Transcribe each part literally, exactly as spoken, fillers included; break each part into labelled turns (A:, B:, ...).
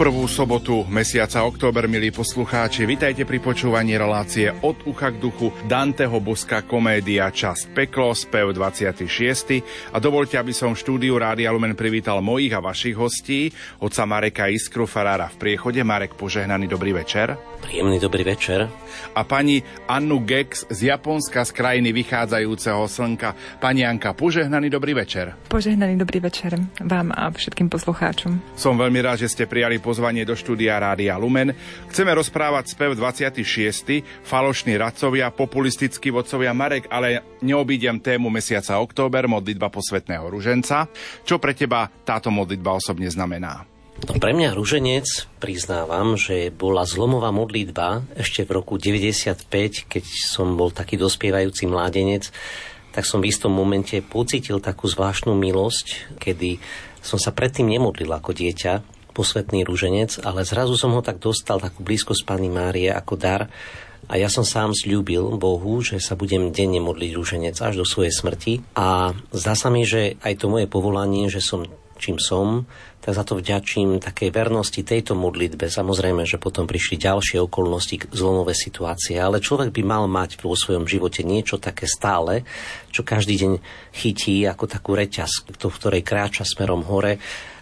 A: prvú sobotu mesiaca október, milí poslucháči, vitajte pri počúvaní relácie Od ucha k duchu Danteho Boská komédia Časť peklo, spev dvadsiaty šiesty A dovoľte, aby som v štúdiu Rádia Lumen privítal mojich a vašich hostí, otca Mareka Iskru, farára v Priechode. Marek, požehnaný dobrý večer.
B: Príjemný dobrý večer.
A: A pani Annu Gex z Japonska, z krajiny vychádzajúceho slnka. Pani Anka, požehnaný dobrý večer.
C: Požehnaný dobrý večer vám a všetkým poslucháčom.
A: Som veľmi rád, že ste prijali pozvanie do štúdia Rádia Lumen. Chceme rozprávať spev dvadsiaty šiesty Falošní radcovia, populistickí vodcovia. Marek, ale neobídem tému mesiaca október, modlitba posvätného ruženca. Čo pre teba táto modlitba osobne znamená?
B: No, pre mňa ruženec, priznávam, že bola zlomová modlitba ešte v roku deväťdesiatpäť, keď som bol taký dospievajúci mládenec, tak som v istom momente pocítil takú zvláštnu milosť, kedy som sa predtým nemodlil ako dieťa posvätný ruženec, ale zrazu som ho tak dostal, takú blízkosť Panny Márie ako dar. A ja som sám sľúbil Bohu, že sa budem denne modliť ruženec až do svojej smrti. A zdá sa mi, že aj to moje povolanie, že som čím som, tak za to vďačím takej vernosti tejto modlitbe. Samozrejme, že potom prišli ďalšie okolnosti, zlomové situácie, ale človek by mal mať vo svojom živote niečo také stále, čo každý deň chytí ako takú reťaz, v ktorej kráča smerom hore.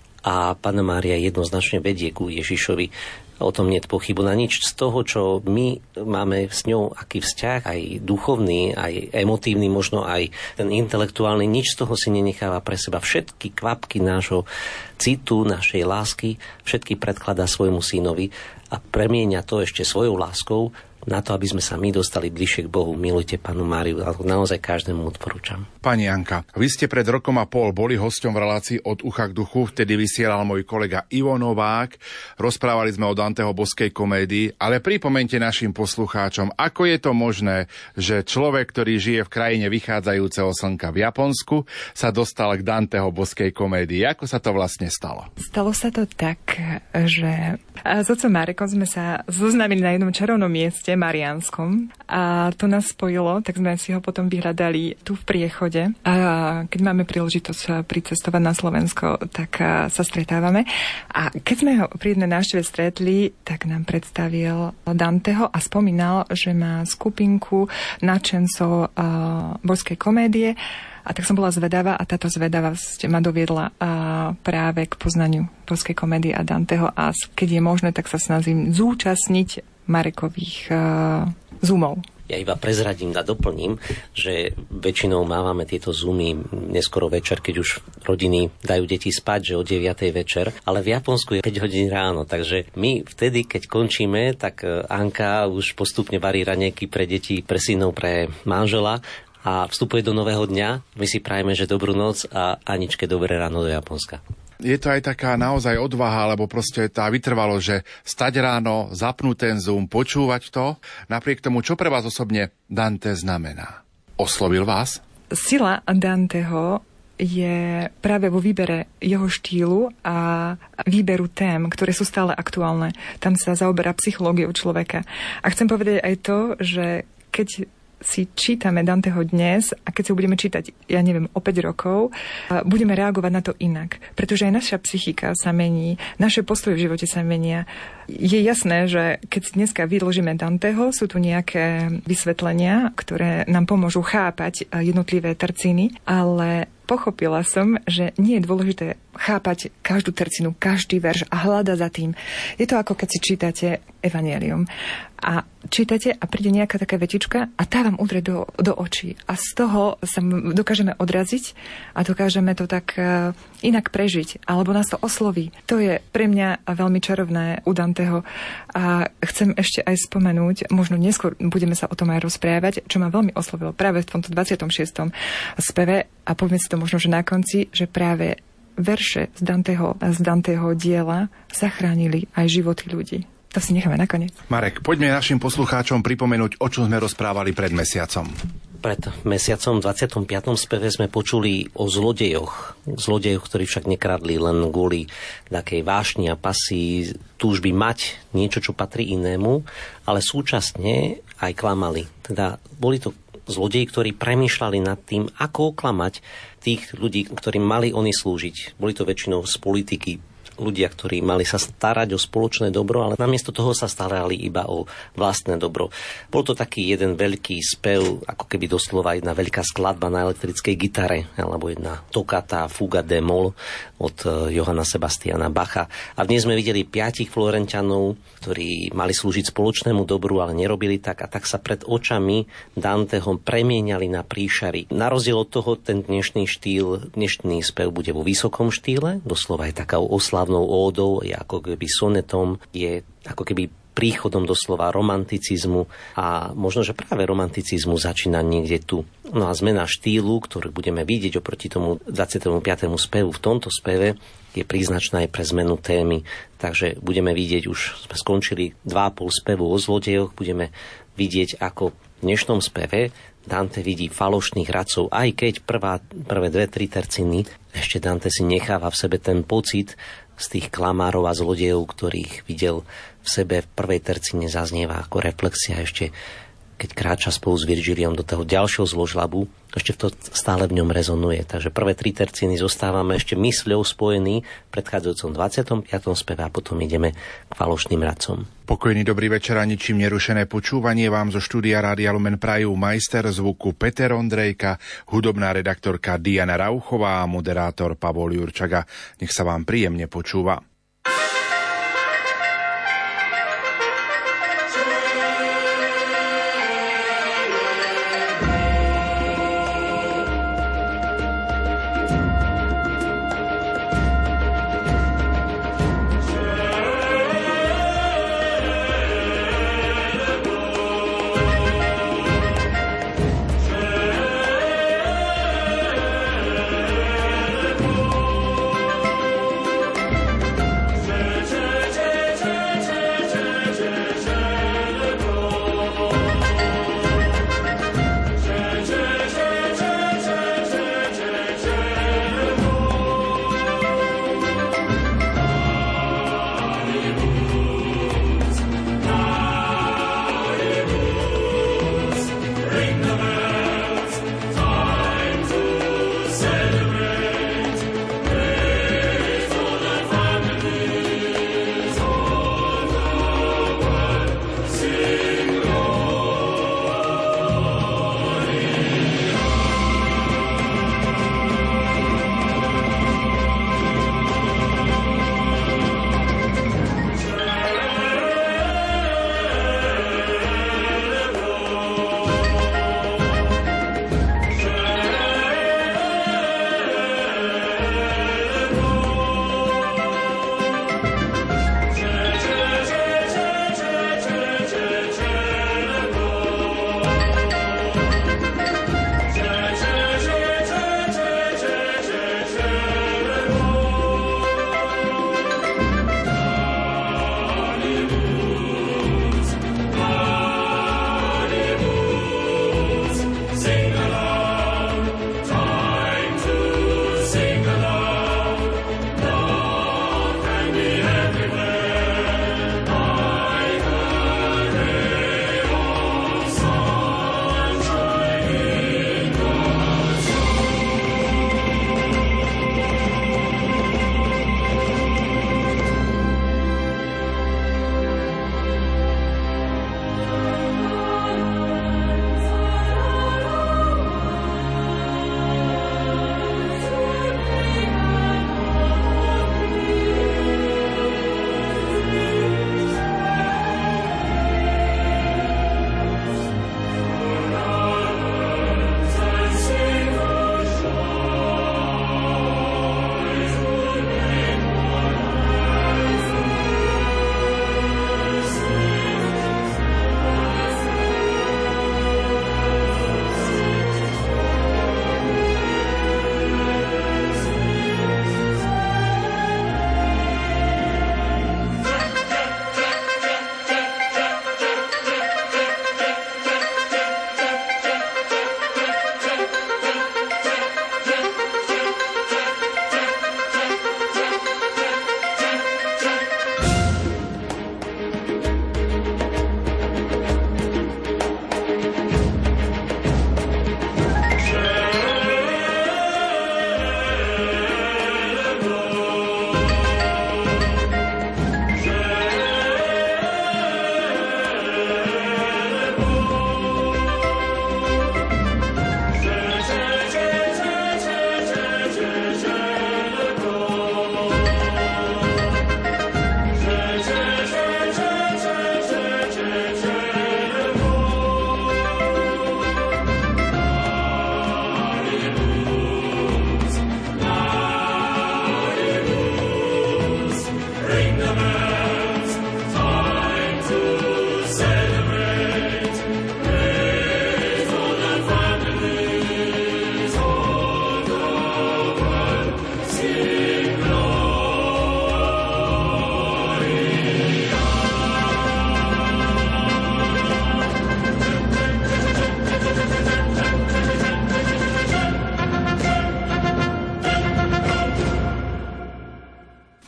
B: A Panna Mária jednoznačne vedie ku Ježišovi. O tom nie je pochybu na nič. Z toho, čo my máme s ňou, aký vzťah, aj duchovný, aj emotívny, možno aj ten intelektuálny, nič z toho si nenecháva pre seba. Všetky kvapky nášho citu, našej lásky, všetky predkladá svojmu synovi a premieňa to ešte svojou láskou na to, aby sme sa my dostali bližšie k Bohu. Milujte Pannu Máriu, ale naozaj každému odporúčam.
A: Pani Janka, vy ste pred rokom a pol boli hosťom v relácii Od ucha k duchu, vtedy vysielal môj kolega Ivo Novák. Rozprávali sme o Danteho Boskej komédii, ale pripomeňte našim poslucháčom, ako je to možné, že človek, ktorý žije v krajine vychádzajúceho slnka v Japonsku, sa dostal k Danteho Boskej komédii. Ako sa to vlastne stalo?
C: Stalo sa to tak, že s otcom Marekom sme sa zoznámili na jednom čarovnom mieste, Mariánskom, a to nás spojilo, tak sme si ho potom vyhľadali tu v Priechode. A keď máme príležitosť pricestovať na Slovensko, tak sa stretávame. A keď sme ho pri jednej návšteve stretli, tak nám predstavil Danteho a spomínal, že má skupinku nadšencov božskej komédie. A tak som bola zvedavá a táto zvedavosť ma doviedla práve k poznaniu božskej komédie a Danteho. A keď je možné, tak sa snažím zúčastniť Marekových uh, zoomov.
B: Ja iba prezradím a doplním, že väčšinou mávame tieto zoomy neskoro večer, keď už rodiny dajú deti spať, že o deviatej večer, ale v Japonsku je päť hodín ráno, takže my vtedy, keď končíme, tak Anka už postupne varí raňajky pre deti, pre synov, pre manžela a vstupuje do nového dňa. My si prajeme, že dobrú noc a Aničke dobré ráno do Japonska.
A: Je to aj taká naozaj odvaha, lebo proste tá vytrvalo, že stať ráno, zapnúť ten Zoom, počúvať to. Napriek tomu, čo pre vás osobne Dante znamená? Oslovil vás?
C: Sila Danteho je práve vo výbere jeho štýlu a výberu tém, ktoré sú stále aktuálne. Tam sa zaoberá psychológiou človeka. A chcem povedať aj to, že keď si čítame Danteho dnes a keď si ho budeme čítať, ja neviem, o päť rokov, budeme reagovať na to inak. Pretože aj naša psychika sa mení, naše postoje v živote sa menia. Je jasné, že keď si dneska vyložíme Danteho, sú tu nejaké vysvetlenia, ktoré nám pomôžu chápať jednotlivé tercíny, ale pochopila som, že nie je dôležité chápať každú tercinu, každý verš a hľadať za tým. Je to ako keď si čítate Evangelium a čítate a príde nejaká taká vetička a tá vám udrie do, do očí. A z toho sa dokážeme odraziť a dokážeme to tak inak prežiť, alebo nás to osloví. To je pre mňa veľmi čarovné u Danteho a chcem ešte aj spomenúť, možno neskôr budeme sa o tom aj rozprávať, čo ma veľmi oslovilo práve v tomto dvadsiatom šiestom speve a povieme si to možno, že na konci, že práve verše z Danteho, z Danteho diela zachránili aj životy ľudí. To si necháme nakoniec.
A: Marek, poďme našim poslucháčom pripomenúť, o čom sme rozprávali pred mesiacom.
B: Pred mesiacom v dvadsiatom piatom speve sme počuli o zlodejoch. Zlodejoch, ktorí však nekradli len kvôli takej vášni a pasy, túžby mať niečo, čo patrí inému, ale súčasne aj klamali. Teda boli to zlodeji, ktorí premýšľali nad tým, ako oklamať tých ľudí, ktorým mali oni slúžiť. Boli to väčšinou z politiky ľudia, ktorí mali sa starať o spoločné dobro, ale namiesto toho sa starali iba o vlastné dobro. Bol to taký jeden veľký spev, ako keby doslova jedna veľká skladba na elektrickej gitare, alebo jedna tokata, fuga de mol od Johanna Sebastiana Bacha. A dnes sme videli piatich Florenťanov, ktorí mali slúžiť spoločnému dobru, ale nerobili tak, a tak sa pred očami Danteho premieniali na príšery. Na rozdiel od toho, ten dnešný štýl, dnešný spev bude vo vysokom štýle, doslova je takou oslavnou ódou, je ako keby sonetom, je ako keby príchodom doslova romanticizmu a možno, že práve romanticizmu začína niekde tu. No a zmena štýlu, ktorú budeme vidieť oproti tomu dvadsiatemu piatemu spevu v tomto speve, je príznačná aj pre zmenu témy. Takže budeme vidieť, už sme skončili dva a pol spevu o zlodejoch, budeme vidieť, ako v dnešnom speve Dante vidí falošných radcov, aj keď prvá, prvé dve, tri terciny ešte Dante si necháva v sebe ten pocit z tých klamárov a zlodejov, ktorých videl v sebe v prvej tercine, zaznieva ako reflexia ešte, keď kráča spolu s Virgiliom do toho ďalšieho zložlabu, ešte to stále v ňom rezonuje. Takže prvé tri terciny zostávame ešte mysľou spojení v predchádzajúcom dvadsiatom piatom speve a potom ideme k falošným radcom.
A: Pokojný dobrý večer a ničím nerušené počúvanie vám zo štúdia Rádia Lumen prajú majster zvuku Peter Ondrejka, hudobná redaktorka Diana Rauchová a moderátor Pavol Jurčaga. Nech sa vám príjemne počúva.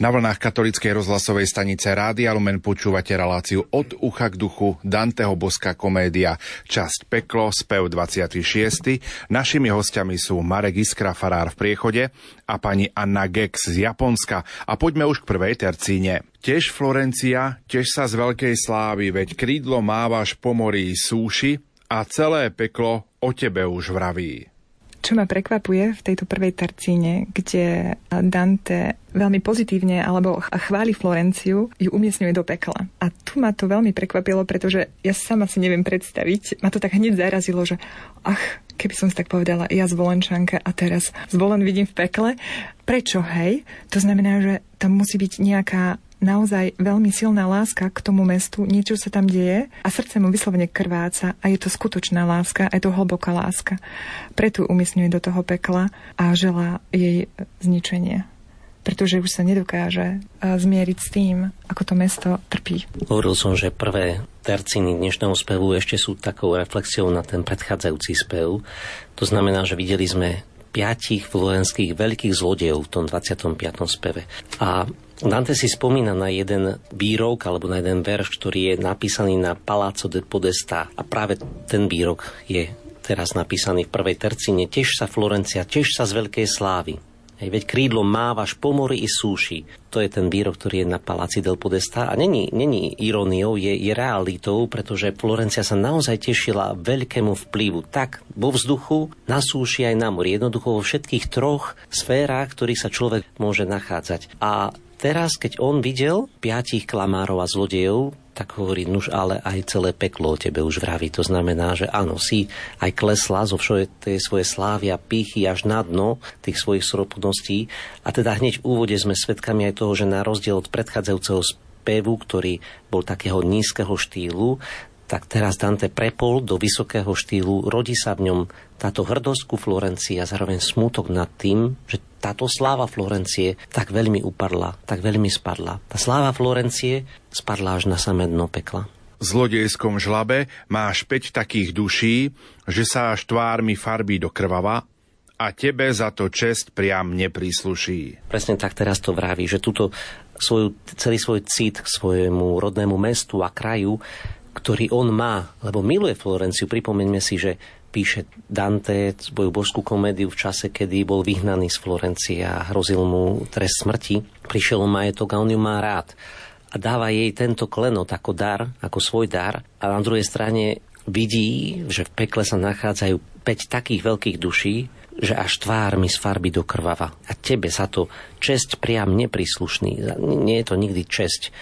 A: Na vlnách katolíckej rozhlasovej stanice Rádia Lumen počúvate reláciu Od ucha k duchu Danteho Boská komédia, časť Peklo, spev dvadsiaty šiesty Našimi hostiami sú Marek Iskra, farár v Priechode, a pani Anna Gex z Japonska. A poďme už k prvej tercíne. Tež Florencia, tež sa z veľkej slávy, veď krídlo mávaš po mori súši a celé peklo o tebe už vraví.
C: Čo ma prekvapuje v tejto prvej tercíne, kde Dante veľmi pozitívne alebo chváli Florenciu, ju umiestňuje do pekla. A tu ma to veľmi prekvapilo, pretože ja sama si neviem predstaviť. Ma to tak hneď zarazilo, že ach, keby som si tak povedala, ja Zvolenčanka a teraz Zvolen vidím v pekle. Prečo, hej? To znamená, že tam musí byť nejaká naozaj veľmi silná láska k tomu mestu, niečo sa tam deje a srdce mu vyslovene krváca a je to skutočná láska, je to hlboká láska. Preto umiestňuje do toho pekla a želá jej zničenie. Pretože už sa nedokáže zmieriť s tým, ako to mesto trpí.
B: Hovoril som, že prvé tercíny dnešného spevu ešte sú takou reflexiou na ten predchádzajúci spev. To znamená, že videli sme piatich florenských veľkých zlodejov v tom dvadsiatom piatom speve. A Dante si spomína na jeden výrok alebo na jeden verš, ktorý je napísaný na Palazzo de Podestà. A práve ten výrok je teraz napísaný v prvej tercíne. Teš sa Florencia, teš sa z veľkej slávy. Hej, veď krídlo mávaš po mori i súši. To je ten výrok, ktorý je na Palazzi del Podestà. A není, není iróniou, je, je realitou, pretože Florencia sa naozaj tešila veľkému vplyvu. Tak vo vzduchu, na súši aj na mori. Jednoducho vo všetkých troch sférach, ktorých sa človek môže nachádzať. A teraz, keď on videl piatich klamárov a zlodejov, tak hovorí, nuž ale aj celé peklo o tebe už vraví. To znamená, že áno, si aj klesla zo tej svojej slávy a pýchy až na dno tých svojich sropností. A teda hneď v úvode sme svedkami aj toho, že na rozdiel od predchádzajúceho spevu, ktorý bol takého nízkeho štýlu, tak teraz Dante prepol do vysokého štýlu, rodí sa v ňom táto hrdosť ku Florencii a zároveň smútok nad tým, že táto sláva Florencie tak veľmi upadla, tak veľmi spadla. Tá sláva Florencie spadla až na samé dno pekla.
A: V zlodejskom žlabe máš päť takých duší, že sa až tvár mi farbí do krvava a tebe za to česť priam neprísluší.
B: Presne tak teraz to vraví, že túto svoju, celý svoj cit k svojemu rodnému mestu a kraju, ktorý on má, lebo miluje Florenciu. Pripomeňme si, že píše Dante svoju božskú komédiu v čase, kedy bol vyhnaný z Florencie a hrozil mu trest smrti. Prišiel o majetok a on ju má rád. A dáva jej tento klenot ako dar, ako svoj dar. A na druhej strane vidí, že v pekle sa nachádzajú päť takých veľkých duší, že až tvár mi sfarbí do krvava. A tebe sa to česť priam nepríslušný. Nie je to nikdy česť.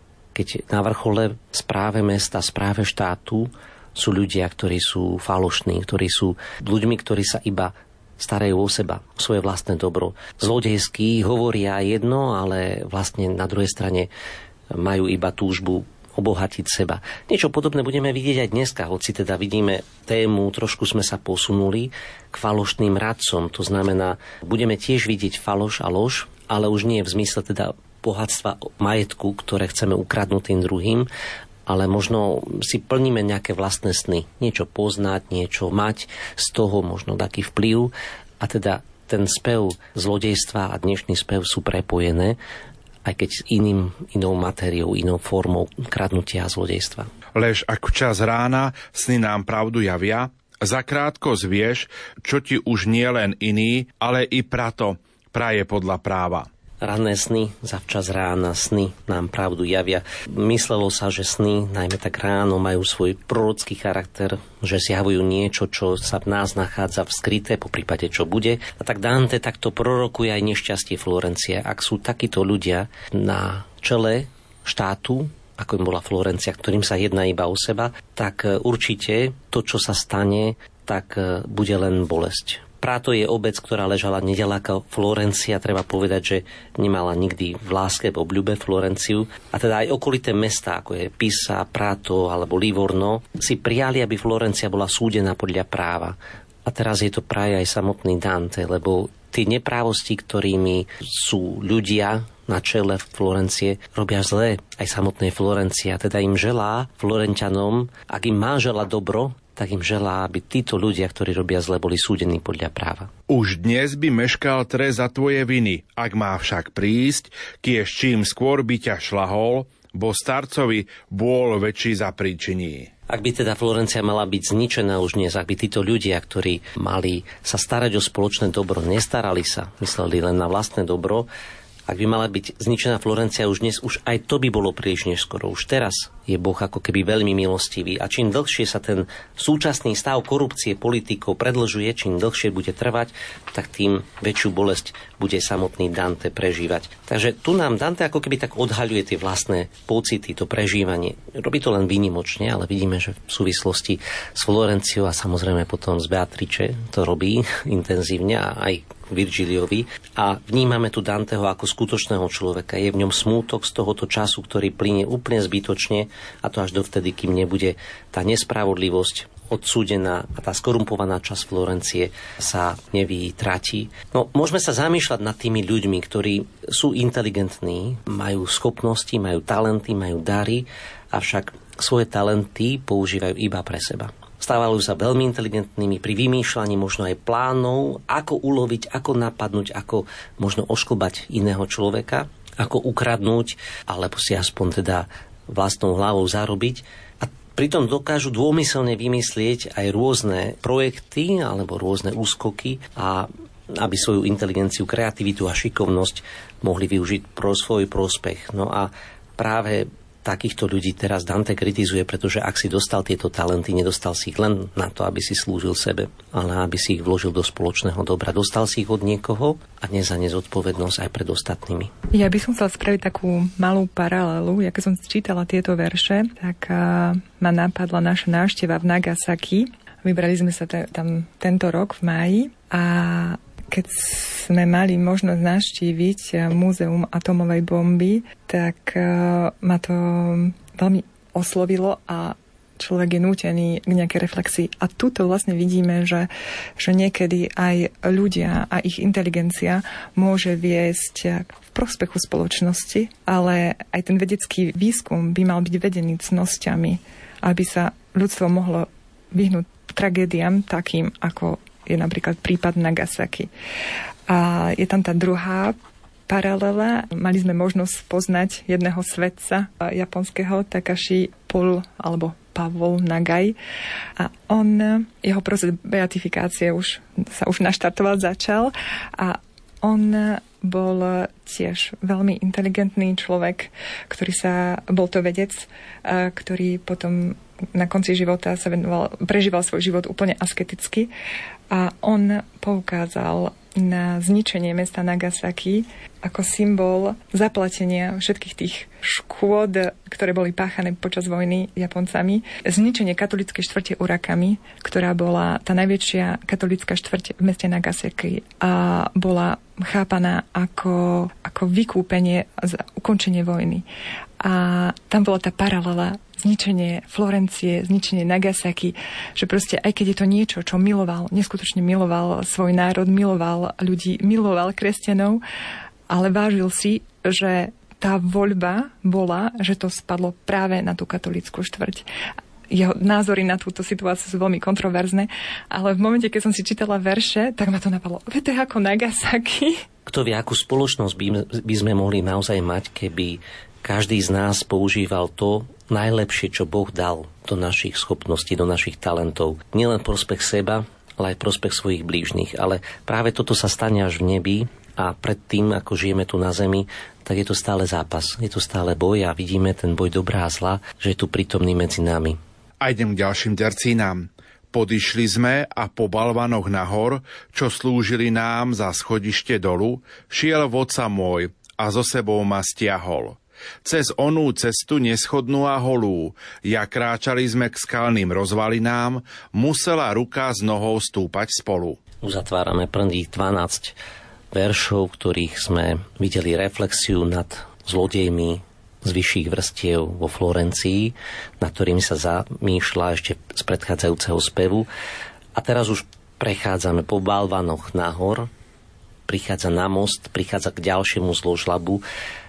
B: Keď na vrchole správe mesta, správe štátu sú ľudia, ktorí sú falošní, ktorí sú ľuďmi, ktorí sa iba starajú o seba, o svoje vlastné dobro. Zlodejskí hovoria jedno, ale vlastne na druhej strane majú iba túžbu obohatiť seba. Niečo podobné budeme vidieť aj dneska, hoci teda vidíme tému, trošku sme sa posunuli k falošným radcom. To znamená, budeme tiež vidieť faloš a lož, ale už nie v zmysle teda bohatstva, majetku, ktoré chceme ukradnúť tým druhým, ale možno si plníme nejaké vlastné sny. Niečo poznať, niečo mať, z toho možno taký vplyv. A teda ten spev zlodejstva a dnešný spev sú prepojené, aj keď s iným, inou materiou, inou formou kradnutia a zlodejstva.
A: Lež ak včas rána sny nám pravdu javia, zakrátko zvieš, čo ti už nie len iný, ale i prato praje podľa práva.
B: Ranné sny, zavčas rána sny nám pravdu javia. Myslelo sa, že sny, najmä tak ráno, majú svoj prorocký charakter, že zjavujú niečo, čo sa v nás nachádza v skryté, po prípade čo bude. A tak Dante takto prorokuje aj nešťastie Florencie. Ak sú takíto ľudia na čele štátu, ako im bola Florencia, ktorým sa jedná iba o seba, tak určite to, čo sa stane, tak bude len bolesť. Práto je obec, ktorá ležala neďaleko Florencia. Treba povedať, že nemala nikdy v láske, v obľúbe Florenciu. A teda aj okolité mestá, ako je Pisa, Prato alebo Livorno, si prijali, aby Florencia bola súdená podľa práva. A teraz je to práve aj samotný Dante, lebo tie neprávosti, ktorými sú ľudia na čele Florencie, robia zlé aj samotnej Florencii. A teda im želá Florenťanom, ak im má želať dobro, tak im želá, aby títo ľudia, ktorí robia zle, boli súdení podľa práva.
A: Už dnes by meškal trest za tvoje viny, ak má však prísť, kiež čím skôr by ťa šlahol, bo starcovi bôl väčší zapríčiní.
B: Ak by teda Florencia mala byť zničená už dnes, ak by títo ľudia, ktorí mali sa starať o spoločné dobro, nestarali sa, mysleli len na vlastné dobro, ak by mala byť zničená Florencia už dnes, už aj to by bolo príliš neskoro. Už teraz je Boh ako keby veľmi milostivý a čím dlhšie sa ten súčasný stav korupcie politikov predĺžuje, čím dlhšie bude trvať, tak tým väčšiu bolesť bude samotný Dante prežívať. Takže tu nám Dante ako keby tak odhaľuje tie vlastné pocity, to prežívanie. Robí to len výnimočne, ale vidíme, že v súvislosti s Florenciou a samozrejme potom z Beatrice to robí intenzívne a aj Virgiliovi a vnímame tu Danteho ako skutočného človeka. Je v ňom smútok z tohoto času, ktorý plynie úplne zbytočne a to až dovtedy, kým nebude tá nespravodlivosť odsúdená a tá skorumpovaná časť Florencie sa nevytratí. No, môžeme sa zamýšľať nad tými ľuďmi, ktorí sú inteligentní, majú schopnosti, majú talenty, majú dary, avšak svoje talenty používajú iba pre seba. Stávajú sa veľmi inteligentnými pri vymýšľaní možno aj plánov, ako uloviť, ako napadnúť, ako možno ošklbať iného človeka, ako ukradnúť, alebo si aspoň teda vlastnou hlavou zarobiť. A pritom dokážu dômyselne vymyslieť aj rôzne projekty alebo rôzne úskoky a aby svoju inteligenciu, kreativitu a šikovnosť mohli využiť pro svoj prospech. No a práve takýchto ľudí teraz Dante kritizuje, pretože ak si dostal tieto talenty, nedostal si ich len na to, aby si slúžil sebe, ale aby si ich vložil do spoločného dobra. Dostal si ich od niekoho a nezanie zodpovednosť aj pred ostatnými.
C: Ja by som chcela spraviť takú malú paralelu. Ja keď som čítala tieto verše, tak uh, ma napadla naša návšteva v Nagasaki. Vybrali sme sa t- tam tento rok v máji a keď sme mali možnosť navštíviť múzeum atomovej bomby, tak ma to veľmi oslovilo a človek je nútený k nejakej reflexii. A tuto vlastne vidíme, že, že niekedy aj ľudia a ich inteligencia môže viesť v prospechu spoločnosti, ale aj ten vedecký výskum by mal byť vedený cnosťami, aby sa ľudstvo mohlo vyhnúť tragédiám takým, ako je napríklad prípad Nagasaki. A je tam tá druhá paralela. Mali sme možnosť poznať jedného svetca japonského, Takashi Pol, alebo Pavol Nagai. A on, jeho proces beatifikácie už sa už naštartoval, začal. A on bol tiež veľmi inteligentný človek, ktorý sa, bol to vedec, ktorý potom na konci života sa venoval, prežíval svoj život úplne asketicky a on poukázal na zničenie mesta Nagasaki ako symbol zaplatenia všetkých tých škôd, ktoré boli páchané počas vojny Japoncami. Zničenie katolíckej štvrte Urakami, ktorá bola tá najväčšia katolícka štvrť v meste Nagasaki a bola chápaná ako, ako vykúpenie za ukončenie vojny. A tam bola tá paralela zničenie Florencie, zničenie Nagasaki, že proste aj keď je to niečo, čo miloval, neskutočne miloval svoj národ, miloval ľudí, miloval kresťanov, ale vážil si, že tá voľba bola, že to spadlo práve na tú katolícku štvrť. Jeho názory na túto situáciu sú veľmi kontroverzné, ale v momente, keď som si čítala verše, tak ma to napadlo. Veď to je ako Nagasaki.
B: Kto vie, akú spoločnosť by, by sme mohli naozaj mať, keby každý z nás používal to najlepšie, čo Boh dal do našich schopností, do našich talentov. Nielen prospech seba, ale aj prospech svojich blížnych. Ale práve toto sa stane až v nebi a predtým, ako žijeme tu na zemi, tak je to stále zápas. Je to stále boj a vidíme ten boj dobrá a zla, že je tu prítomný medzi nami.
A: A idem k ďalším tercínám. Podišli sme a po balvanoch nahor, čo slúžili nám za schodište dolu, šiel vodca môj a so sebou ma stiahol. Cez onú cestu neschodnú a holú, ja kráčali sme k skalným rozvalinám, musela ruka s nohou stúpať spolu.
B: Uzatvárame prvých dvanásť veršov, ktorých sme videli reflexiu nad zlodejmi z vyšších vrstiev vo Florencii, nad ktorými sa zamýšľa ešte z predchádzajúceho spevu. A teraz už prechádzame po balvanoch nahor, prichádza na most, prichádza k ďalšiemu zložlabu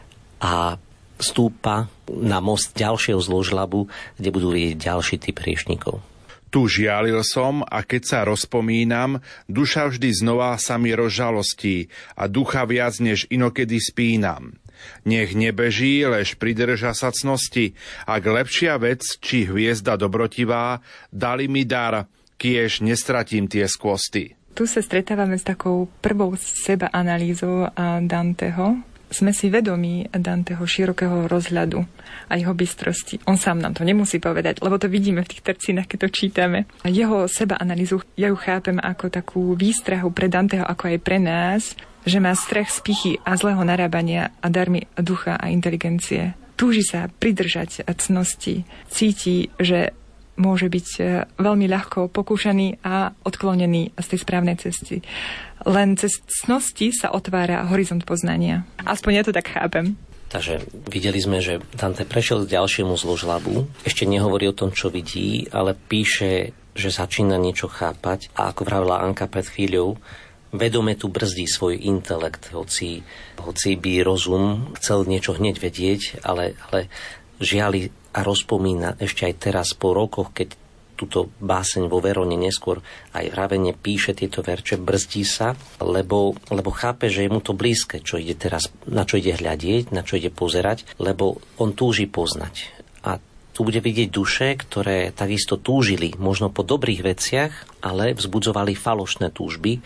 B: a stúpa na most ďalšieho zložlabu, kde budú vidieť ďalší typ hriešnikov.
A: Tu žialil som a keď sa rozpomínam, duša vždy znova sa mi rozžalostí a ducha viac než inokedy spínam. Nech nebeží, lež pridrža sa cnosti, ak lepšia vec, či hviezda dobrotivá, dali mi dar, kiež nestratím tie skvosty.
C: Tu sa stretávame s takou prvou sebaanalýzou Danteho. Sme si vedomí Danteho širokého rozhľadu a jeho bystrosti. On sám nám to nemusí povedať, lebo to vidíme v tých tercínach, keď to čítame. A jeho sebaanalýzu, ja ju chápem ako takú výstrahu pre Danteho, ako aj pre nás, že má strach z pichy a zlého narábania a darmi ducha a inteligencie. Túži sa pridržať cnosti. Cíti, že môže byť veľmi ľahko pokúšaný a odklonený z tej správnej cesty. Len cez cnosti sa otvára horizont poznania. Aspoň ja to tak chápem.
B: Takže videli sme, že Dante prešiel k ďalšiemu zložlabu. Ešte nehovorí o tom, čo vidí, ale píše, že začína niečo chápať. A ako vravila Anka pred chvíľou, vedome tu brzdí svoj intelekt, hoci, hoci by rozum chcel niečo hneď vedieť, ale, ale žiali a rozpomína ešte aj teraz po rokoch, keď túto báseň vo Verone neskôr aj v Ravene píše tieto verče, brzdí sa, lebo, lebo chápe, že je mu to blízke, čo ide teraz, na čo ide hľadieť, na čo ide pozerať, lebo on túži poznať. A tu bude vidieť duše, ktoré takisto túžili, možno po dobrých veciach, ale vzbudzovali falošné túžby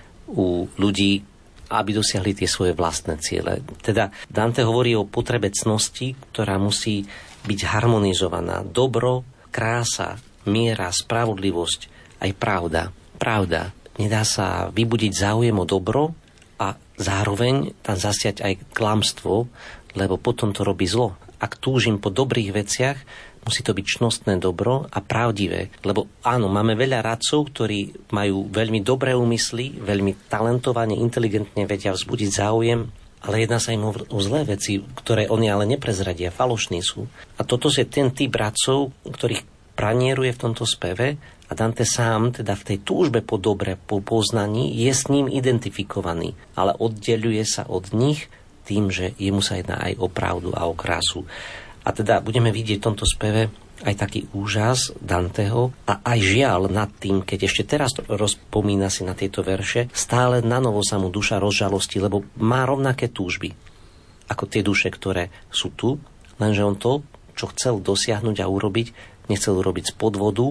B: u ľudí, aby dosiahli tie svoje vlastné ciele. Teda Dante hovorí o potrebe cnosti, ktorá musí byť harmonizovaná. Dobro, krása, miera, spravodlivosť, aj pravda. Pravda. Nedá sa vybudiť záujem o dobro a zároveň tam zasiať aj klamstvo, lebo potom to robí zlo. Ak túžim po dobrých veciach, musí to byť čnostné dobro a pravdivé. Lebo áno, máme veľa radcov, ktorí majú veľmi dobré úmysly, veľmi talentovane, inteligentne vedia vzbudiť záujem, ale jedná sa im o, o zlé veci, ktoré oni ale neprezradia, falošní sú. A toto je ten typ radcov, ktorých pranieruje v tomto speve a Dante sám, teda v tej túžbe po dobre, po poznaní, je s ním identifikovaný, ale oddeľuje sa od nich tým, že jemu sa jedná aj o pravdu a o krásu. A teda budeme vidieť v tomto speve aj taký úžas Danteho a aj žiaľ nad tým, keď ešte teraz rozpomína si na tieto verše, stále nanovo sa mu duša rozžalosti, lebo má rovnaké túžby ako tie duše, ktoré sú tu, lenže on to, čo chcel dosiahnuť a urobiť, nechcel urobiť z podvodu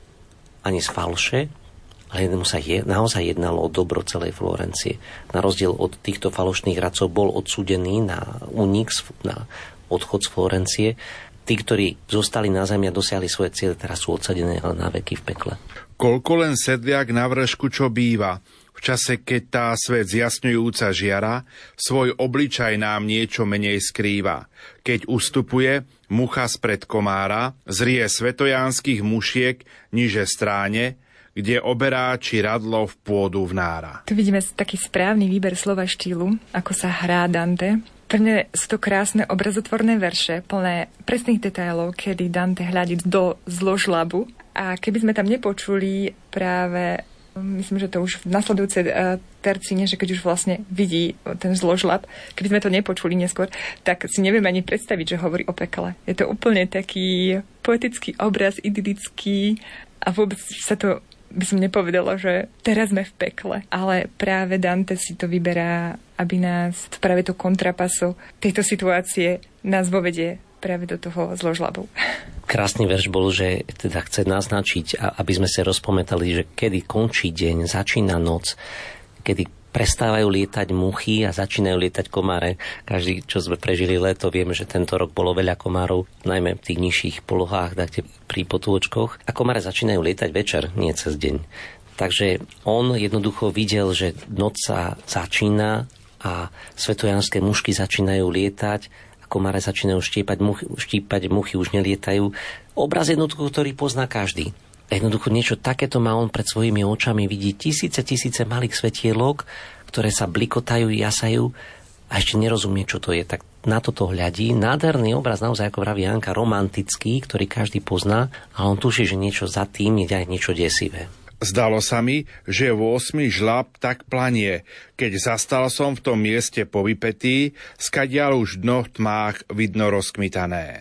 B: ani z falše, ale mu sa je, naozaj jednalo o dobro celej Florencie. Na rozdiel od týchto falošných radcov bol odsúdený na únik, na odchod z Florencie. Tí, ktorí zostali na zemi a dosiahli svoje ciele, teraz sú odsadené ale na veky v pekle.
A: Koľko len sedliak na vršku, čo býva, v čase, keď tá svet zjasňujúca žiara, svoj obličaj nám niečo menej skrýva. Keď ustupuje mucha spred komára, zrie svetojánskych mušiek niže stráne, kde oberá či radlo v pôdu vnára.
C: Tu vidíme taký správny výber slova štýlu, ako sa hrá Dante. Pre mňa sú to krásne obrazotvorné verše, plné presných detailov, kedy Dante hľadí do zložlabu. A keby sme tam nepočuli práve, myslím, že to už v nasledujúcej tercíne, že keď už vlastne vidí ten zložlab, keby sme to nepočuli neskôr, tak si neviem ani predstaviť, že hovorí o pekle. Je to úplne taký poetický obraz, idylický a vôbec sa to, by som nepovedala, že teraz sme v pekle. Ale práve Dante si to vyberá, aby nás práve to kontrapaso tejto situácie nás vovedie práve do toho zložlabu.
B: Krásny verš bol, že teda chce naznačiť, aby sme sa rozpamätali, že kedy končí deň, začína noc, kedy prestávajú lietať muchy a začínajú lietať komáre. Každý, čo sme prežili leto, vieme, že tento rok bolo veľa komárov, najmä v tých nižších polohách, takde pri potôčkoch. A komáre začínajú lietať večer, nie cez deň. Takže on jednoducho videl, že noc sa začína a svetojánske mušky začínajú lietať, komáre začínajú štípať muchy, štípať muchy, už nelietajú. Obraz jednoducho, ktorý pozná každý. A jednoducho niečo takéto má on pred svojimi očami, vidí tisíce, tisíce malých svetielok, ktoré sa blikotajú, jasajú a ešte nerozumie, čo to je. Tak na toto hľadí. Nádherný obraz, naozaj, ako vraví Janka, romantický, ktorý každý pozná, a on tuší, že niečo za tým je aj niečo desivé.
A: Zdalo sa mi, že v osmi žlab tak planie, keď zastal som v tom mieste povypetý, skadiaľ už dno v tmách vidno rozkmitané.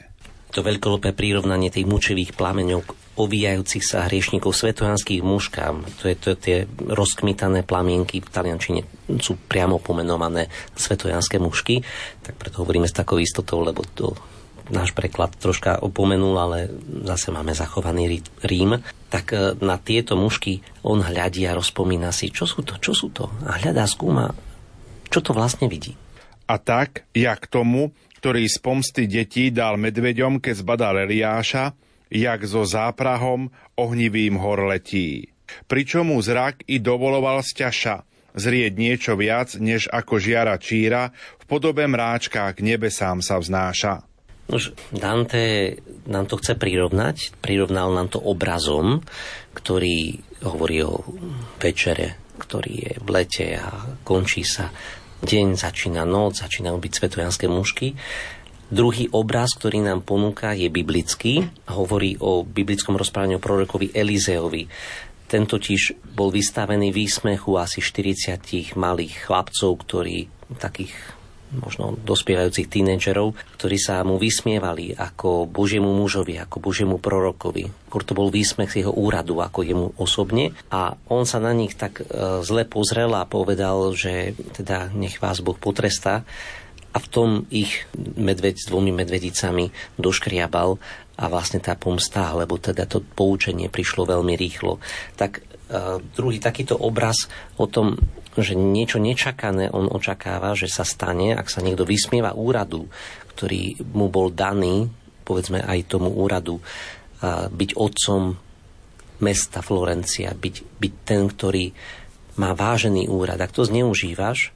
B: to veľkolepé prirovnanie tých mučivých plameňov ovíjajúcich sa hriešnikov svetojanských mužkám. To je to, tie rozkmitané plamienky v taliančine sú priamo pomenované svetojanské mužky, tak preto hovoríme s takou istotou, lebo to náš preklad troška opomenul, ale zase máme zachovaný Rím. Tak na tieto mužky on hľadí a rozpomína si, čo sú to, čo sú to. A hľadá, skúma, čo to vlastne vidí.
A: A tak, jak tomu, ktorý z pomsty detí dal medveďom, keď zbadal Eliáša, jak so záprahom ohnivým hor letí. Pričom mu zrak i dovoloval sťaša, zrieť niečo viac, než ako žiara číra, v podobe mráčka k nebesám sa vznáša.
B: Už Dante nám to chce prirovnať, prirovnal nám to obrazom, ktorý hovorí o večere, ktorý je v lete a končí sa deň, začína noc, začínajú byť svetojanské mužky. Druhý obraz, ktorý nám ponúka, je biblický. Hovorí o biblickom rozprávaní o prorokovi Elizeovi. Ten totiž bol vystavený výsmechu asi štyridsať malých chlapcov, ktorí, takých možno dospievajúcich tínedžerov, ktorí sa mu vysmievali ako Božiemu mužovi, ako Božiemu prorokovi. To bol výsmech z jeho úradu, ako jemu osobne. A on sa na nich tak zle pozrel a povedal, že teda nech vás Boh potrestá. A v tom ich medveď s dvomi medvedicami doškriabal a vlastne tá pomsta, alebo teda to poučenie prišlo veľmi rýchlo. Tak uh, druhý takýto obraz o tom, že niečo nečakané on očakáva, že sa stane, ak sa niekto vysmieva úradu, ktorý mu bol daný, povedzme aj tomu úradu, uh, byť otcom mesta Florencia, byť, byť ten, ktorý má vážený úrad. Ak to zneužívaš,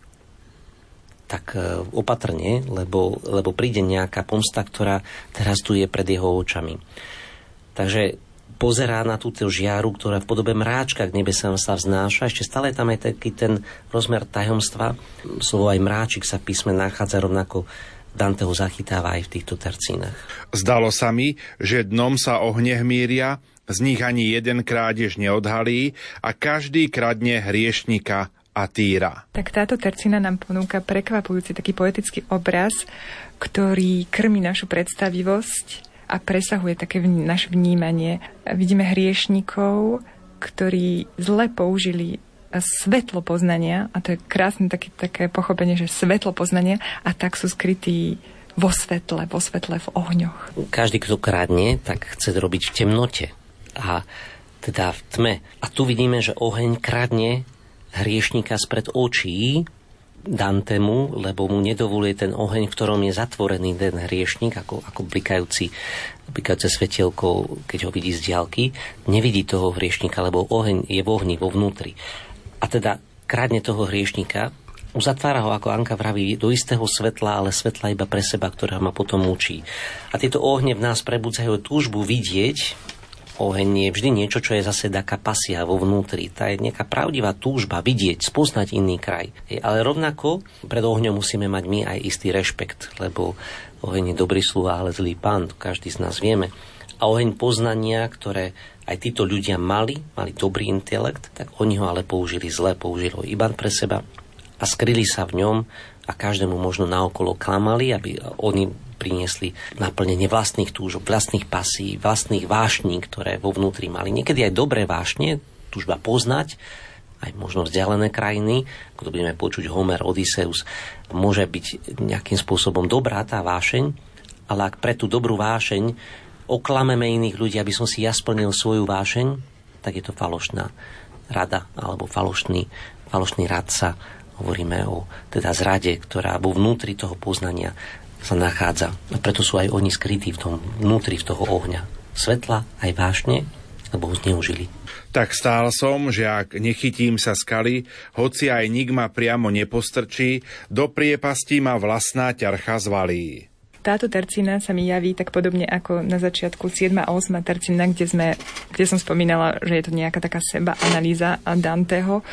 B: tak opatrne, lebo, lebo príde nejaká pomsta, ktorá teraz tu je pred jeho očami. Takže pozerá na túto žiaru, ktorá v podobe mráčka k nebesám sa vznáša. Ešte stále je tam aj taký ten rozmer tajomstva. Slovo aj mráčik sa v písme nachádza, rovnako Dante ho zachytáva aj v týchto tercínach.
A: Zdalo sa mi, že dnom sa ohne hmíria, z nich ani jeden krádež neodhalí a každý kradne hriešnika a týra. Tak
C: táto tercína nám ponúka prekvapujúci taký poetický obraz, ktorý krmi našu predstavivosť a presahuje také vn- naše vnímanie. Vidíme hriešnikov, ktorí zle použili svetlo poznania, a to je krásne také, také pochopenie, že svetlo poznania, a tak sú skrytí vo svetle, vo svetle v ohňoch.
B: Každý, kto kradne, tak chce robiť v temnote a teda v tme. A tu vidíme, že oheň kradne hriešnika spred očí Dantemu, lebo mu nedovoluje ten oheň, v ktorom je zatvorený ten hriešnik, ako, ako blikajúci, blikajúce svetielko, keď ho vidí z diaľky, nevidí toho hriešnika, lebo oheň je v ohni, vo vnútri. A teda kradne toho hriešnika, uzatvára ho, ako Anka vraví, do istého svetla, ale svetla iba pre seba, ktorá ma potom mučí. A tieto ohne v nás prebudzajú túžbu vidieť. Oheň je vždy niečo, čo je zase taká pasia vo vnútri. Tá je nejaká pravdivá túžba vidieť, spoznať iný kraj. Ale rovnako pred ohňom musíme mať my aj istý rešpekt, lebo oheň je dobrý sluha, ale zlý pán, každý z nás vieme. A oheň poznania, ktoré aj títo ľudia mali, mali dobrý intelekt, tak oni ho ale použili zle, použili ho iba pre seba a skryli sa v ňom a každému možno naokolo klamali, aby oni priniesli naplnenie vlastných túžob, vlastných pasí, vlastných vášní, ktoré vo vnútri mali. Niekedy aj dobré vášne, túžba poznať, aj možno vzdialené krajiny, ako to budeme počuť Homer, Odysseus, môže byť nejakým spôsobom dobrá tá vášeň, ale ak pre tú dobrú vášeň oklameme iných ľudí, aby som si ja splnil svoju vášeň, tak je to falošná rada, alebo falošný, falošný radca. Hovoríme o teda zrade, ktorá vo vnútri toho poznania sa nachádza. A preto sú aj oni skrytí v tom vnútri v toho ohňa. Svetla aj vášne, lebo ho zneužili.
A: Tak stál som, že ak nechytím sa skaly, hoci aj nik ma priamo nepostrčí, do priepastí ma vlastná ťarcha zvalí.
C: Táto tercína sa mi javí tak podobne ako na začiatku siedma a ôsma tercína, kde, sme, kde som spomínala, že je to nejaká taká seba analýza Danteho.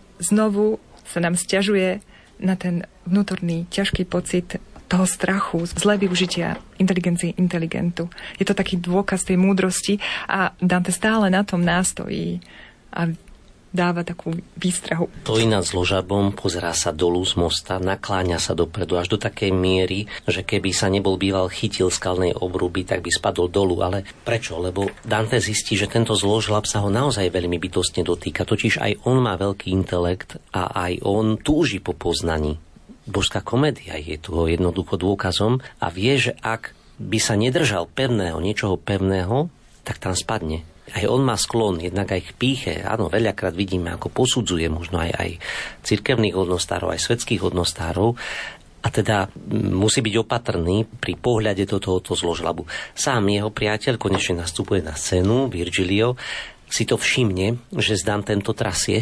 C: Znovu sa nám sťažuje na ten vnútorný ťažký pocit toho strachu, zlé využitia inteligencie inteligentu. Je to taký dôkaz tej múdrosti a Dante stále na tom nástojí a dáva takú výstrahu.
B: Stojí nad zložabom, pozerá sa dolu z mosta, nakláňa sa dopredu až do takej miery, že keby sa nebol býval chytil skalnej obruby, tak by spadol dolu. Ale prečo? Lebo Dante zistí, že tento zložlab sa ho naozaj veľmi bytostne dotýka. Totiž aj on má veľký intelekt a aj on túži po poznaní. Božská komédia je toho jednoducho dôkazom a vie, že ak by sa nedržal pevného, niečoho pevného, tak tam spadne. Aj on má sklon jednak aj k pýche. Áno, veľakrát vidíme, ako posudzuje možno aj, aj cirkevných hodnostárov, aj svetských hodnostárov. A teda musí byť opatrný pri pohľade do tohoto zložlabu. Sám jeho priateľ konečne nastupuje na scénu, Virgilio, si to všimne, že zdám tento trasie,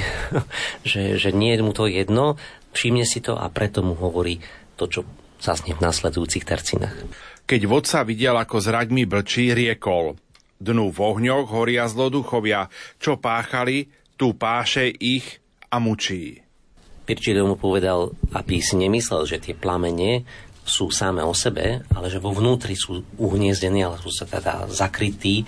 B: že, že nie je mu to jedno, všimne si to a preto mu hovorí to, čo zaznie v následujúcich tercinách.
A: Keď vodca videl, ako z raďmi blčí, riekol: Dnu v ohňoch horia zloduchovia, čo páchali, tu páše ich a mučí.
B: Virgilio mu povedal, aby si nemyslel, že tie plamene sú same o sebe, ale že vo vnútri sú uhniezdení, ale sú sa teda zakrytí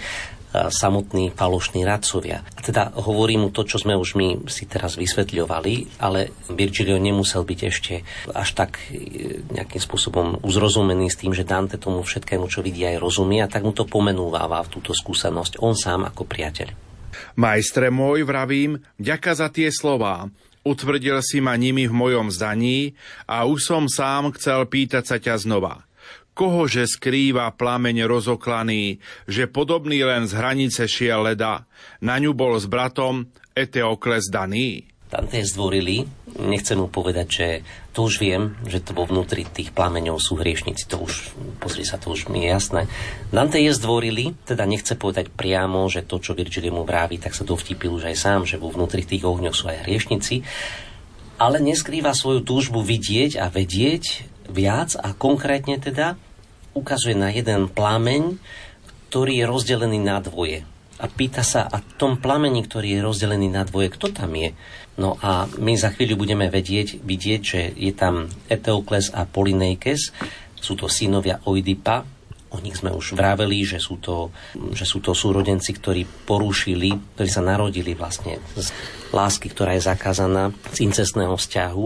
B: samotní falošní radcovia. A teda hovorí mu to, čo sme už my si teraz vysvetľovali, ale Virgilio nemusel byť ešte až tak nejakým spôsobom uzrozumený s tým, že Dante tomu všetkému, čo vidí, aj rozumie, a tak mu to pomenúváva v túto skúsenosť on sám ako priateľ.
A: Majstre môj, vravím, ďaká za tie slová. Utvrdil si ma nimi v mojom zdaní a už som sám chcel pýtať sa ťa znova. Kohože skrýva plameň rozoklaný, že podobný len z hranice šiel leda, na ňu bol s bratom Eteokles daný?
B: Dante je zdvorilý, nechcem mu povedať, že to už viem, že to vo vnútri tých plameňov sú hriešnici, to už, pozri sa, to už mi je jasné. Dante je zdvorilý, teda nechce povedať priamo, že to, čo Virgilio mu vraví, tak sa dovtipil už aj sám, že vo vnútri tých ohňov sú aj hriešnici, ale neskrýva svoju túžbu vidieť a vedieť viac a konkrétne teda ukazuje na jeden plameň, ktorý je rozdelený na dvoje. A pýta sa, a v tom plameni, ktorý je rozdelený na dvoje, kto tam je? No a my za chvíľu budeme vedieť, vidieť, že je tam Eteokles a Polyneikes, sú to synovia Oidipa. O nich sme už vraveli, že sú to, že sú to súrodenci, ktorí porušili, ktorí sa narodili vlastne z lásky, ktorá je zakázaná, z incestného vzťahu.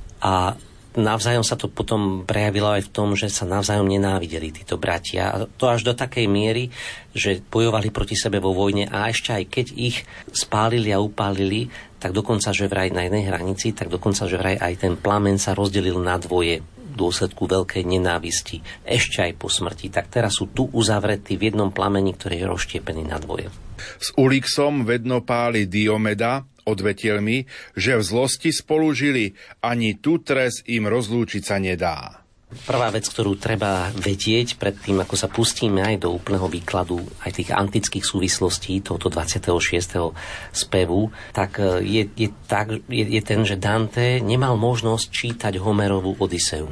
B: A navzájom sa to potom prejavilo aj v tom, že sa navzájom nenávideli títo bratia. A to až do takej miery, že bojovali proti sebe vo vojne a ešte aj keď ich spálili a upálili, tak dokonca, že vraj na jednej hranici, tak dokonca, že vraj aj ten plamen sa rozdelil na dvoje v dôsledku veľkej nenávisti. Ešte aj po smrti. Tak teraz sú tu uzavretí v jednom plameni, ktorý je rozštiepený na dvoje.
A: S Ulixom vedno páli Diomeda, odvetil mi, že v zlosti spolu žili, ani tu trest im rozlúčiť sa nedá.
B: Prvá vec, ktorú treba vedieť pred tým, ako sa pustíme aj do úplného výkladu aj tých antických súvislostí tohoto dvadsiateho šiesteho spevu, tak je, je, tak, je, je ten, že Dante nemal možnosť čítať Homerovú Odyseu.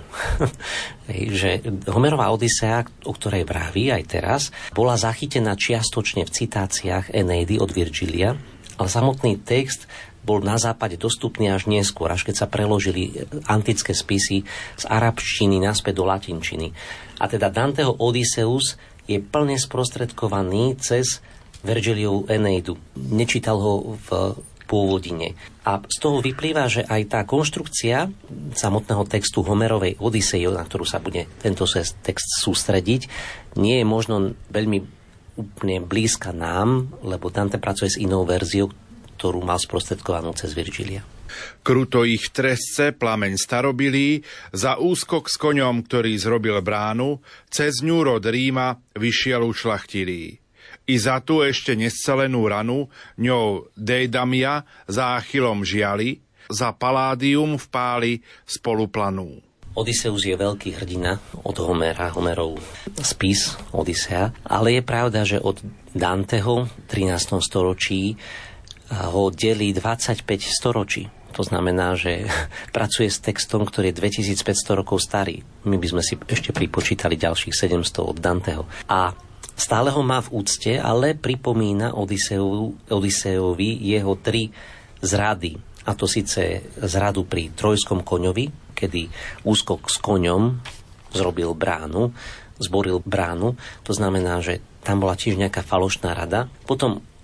B: Že Homerová Odysea, o ktorej vraví aj teraz, bola zachytená čiastočne v citáciách Eneidy od Virgilia, ale samotný text bol na západe dostupný až neskôr, až keď sa preložili antické spisy z arabštiny naspäť do latinčiny. A teda Danteho Odysseus je plne sprostredkovaný cez Virgiliovu Eneidu. Nečítal ho v pôvodine. A z toho vyplýva, že aj tá konštrukcia samotného textu Homerovej Odysei, na ktorú sa bude tento text sústrediť, nie je možno veľmi úplne blízka nám, lebo Dante pracuje s inou verziou, ktorú mal sprostredkovanú cez Virgilia.
A: Kruto ich tresce plameň starobilý, za úskok s koňom, ktorý zrobil bránu, cez ňu rod Ríma vyšiel ušľachtilý. I za tú ešte nescelenú ranu, ňou Deidamia za Achillom žiali, za Paládium v páli spoluplanú.
B: Odysseus je veľký hrdina od Homera, Homerov spis Odysea, ale je pravda, že od Danteho v trinástom storočí ho delí dvadsaťpäť storočí. To znamená, že pracuje s textom, ktorý je dvetisícpäťsto rokov starý. My by sme si ešte pripočítali ďalších sedemsto od Danteho. A stále ho má v úcte, ale pripomína Odysseovi jeho tri zrady. A to síce zradu pri trojskom koňovi, kedy úskok s koňom zrobil bránu, zboril bránu. To znamená, že tam bola tiež nejaká falošná rada. Potom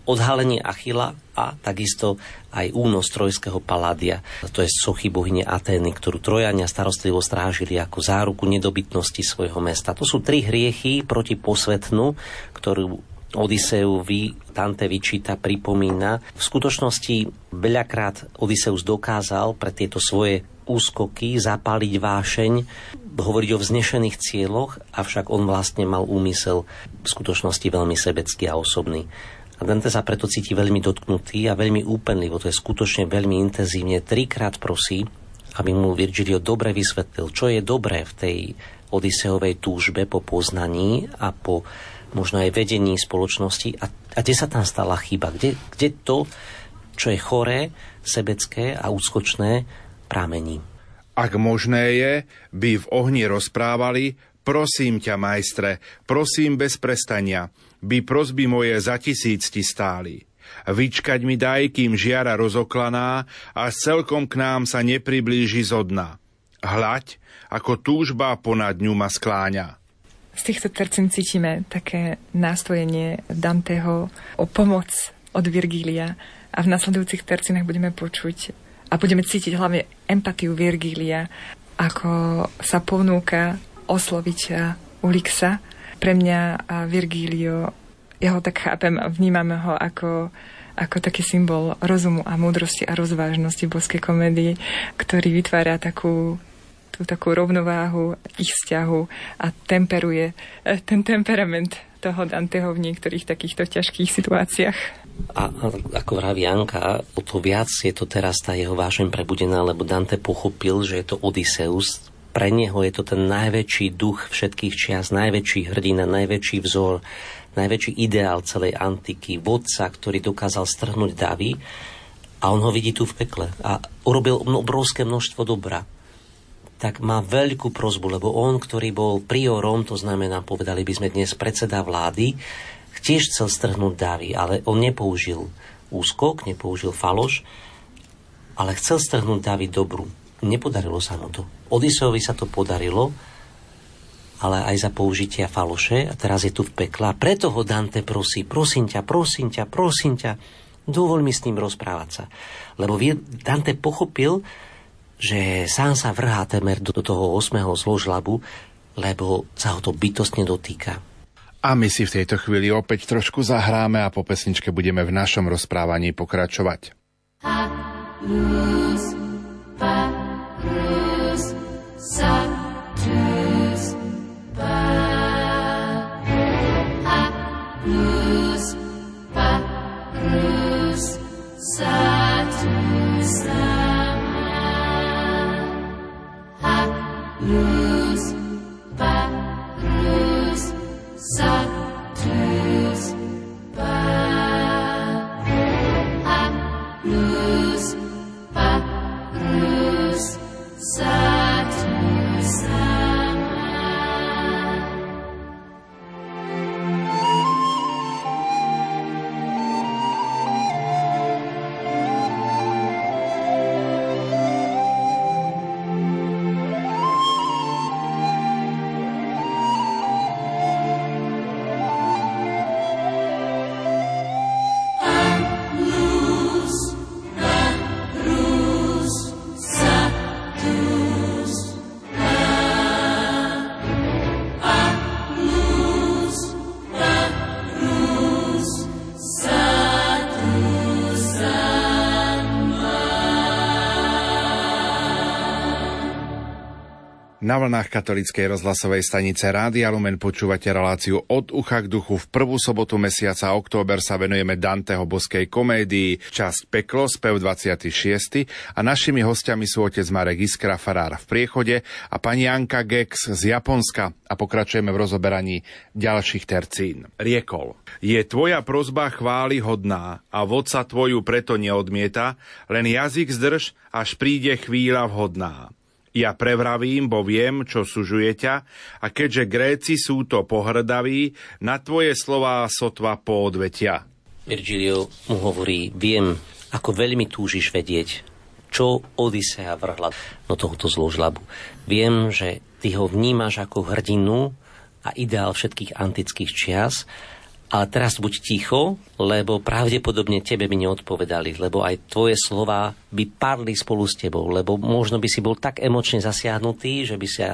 B: odhalenie Achila a takisto aj únos trojského Palladia. To je sochy bohyne Atény, ktorú Trojania starostlivo strážili ako záruku nedobytnosti svojho mesta. To sú tri hriechy proti posvetnu, ktorú Odyseusovi Dante vyčíta, pripomína. V skutočnosti veľakrát Odysseus dokázal pre tieto svoje úskoky zapáliť vášeň, hovoriť o vznešených cieľoch, avšak on vlastne mal úmysel v skutočnosti veľmi sebecký a osobný. A Dante sa preto cíti veľmi dotknutý a veľmi úpenlivo, to je skutočne veľmi intenzívne. Trikrát prosí, aby mu Virgilio dobre vysvetlil, čo je dobré v tej Odysseovej túžbe po poznaní a po možno aj vedení spoločnosti. A, a kde sa tam stala chyba? Kde, kde to, čo je choré, sebecké a úskočné, pramení?
A: Ak možné je, by v ohni rozprávali: prosím ťa, majstre, prosím bez prestania, by prosby moje za tisíc ti stáli. Vyčkať mi daj, kým žiara rozoklaná a celkom k nám sa nepriblíži zo dna. Hľaď, ako túžba ponad ňu ma skláňa.
C: Z týchto tercín cítime také nástojenie Danteho o pomoc od Virgília a v nasledujúcich tercínach budeme počuť a budeme cítiť hlavne empatiu Virgília, ako sa ponúka osloviť Ulixa. Pre mňa Virgílio, ja ho tak chápem a vnímame ho ako, ako taký symbol rozumu a múdrosti a rozvážnosti boskej komédie, ktorý vytvára takú, tú takú rovnováhu ich vzťahu a temperuje ten temperament toho Danteho v niektorých takýchto ťažkých situáciách.
B: A, a ako vraví Janka, o to viac je to teraz tá jeho vášeň prebudená, lebo Dante pochopil, že je to Odysseus. Pre neho je to ten najväčší duch všetkých čias, najväčší hrdina, najväčší vzor, najväčší ideál celej antiky, vodca, ktorý dokázal strhnúť davy a on ho vidí tu v pekle a urobil obrovské množstvo dobra. Tak má veľkú prosbu, lebo on, ktorý bol priorom, to znamená, povedali by sme dnes predseda vlády, tiež chcel strhnúť davy, ale on nepoužil úskok, nepoužil faloš, ale chcel strhnúť davy dobru. Nepodarilo sa mu to. Odysseovi sa to podarilo, ale aj za použitia faloše a teraz je tu v pekle. A preto ho Dante prosí, prosím ťa, prosím ťa, prosím ťa, dovol mi s ním rozprávať sa. Lebo Dante pochopil, že sám sa vrhá temer do toho osmého zložlabu, lebo sa ho to bytostne dotýka.
A: A my si v tejto chvíli opäť trošku zahráme a po pesničke budeme v našom rozprávaní pokračovať.
D: Luz, pa, luz, sa, luz, pa, a, luz, pa, luz, sa, luz, a, luz, pa, luz, sa, luz, pa, a, luz, pa, luz, sa, luz,
A: Na vlnách katolíckej rozhlasovej stanice Rádia Lumen počúvate reláciu Od ucha k duchu. V prvú sobotu mesiaca október sa venujeme Danteho boskej komédii, časť Peklo, spev dvadsiaty šiesty a našimi hostiami sú otec Marek Iskra, farár v Priechode a pani Janka Gex z Japonska a pokračujeme v rozoberaní ďalších tercín. Riekol: je tvoja prosba chvály hodná a vodca tvoju preto neodmieta, len jazyk zdrž, až príde chvíľa vhodná. Ja prevravím, bo viem, čo sužuje ťa, a keďže Gréci sú to pohrdaví, na tvoje slová sotva poodvetia.
B: Virgilio mu hovorí: viem, ako veľmi túžiš vedieť, čo Odysea vrhla do tohoto zložlabu. Viem, že ty ho vnímaš ako hrdinu a ideál všetkých antických čias ale teraz buď ticho, lebo pravdepodobne tebe by neodpovedali, lebo aj tvoje slova by padli spolu s tebou, lebo možno by si bol tak emočne zasiahnutý, že by sa,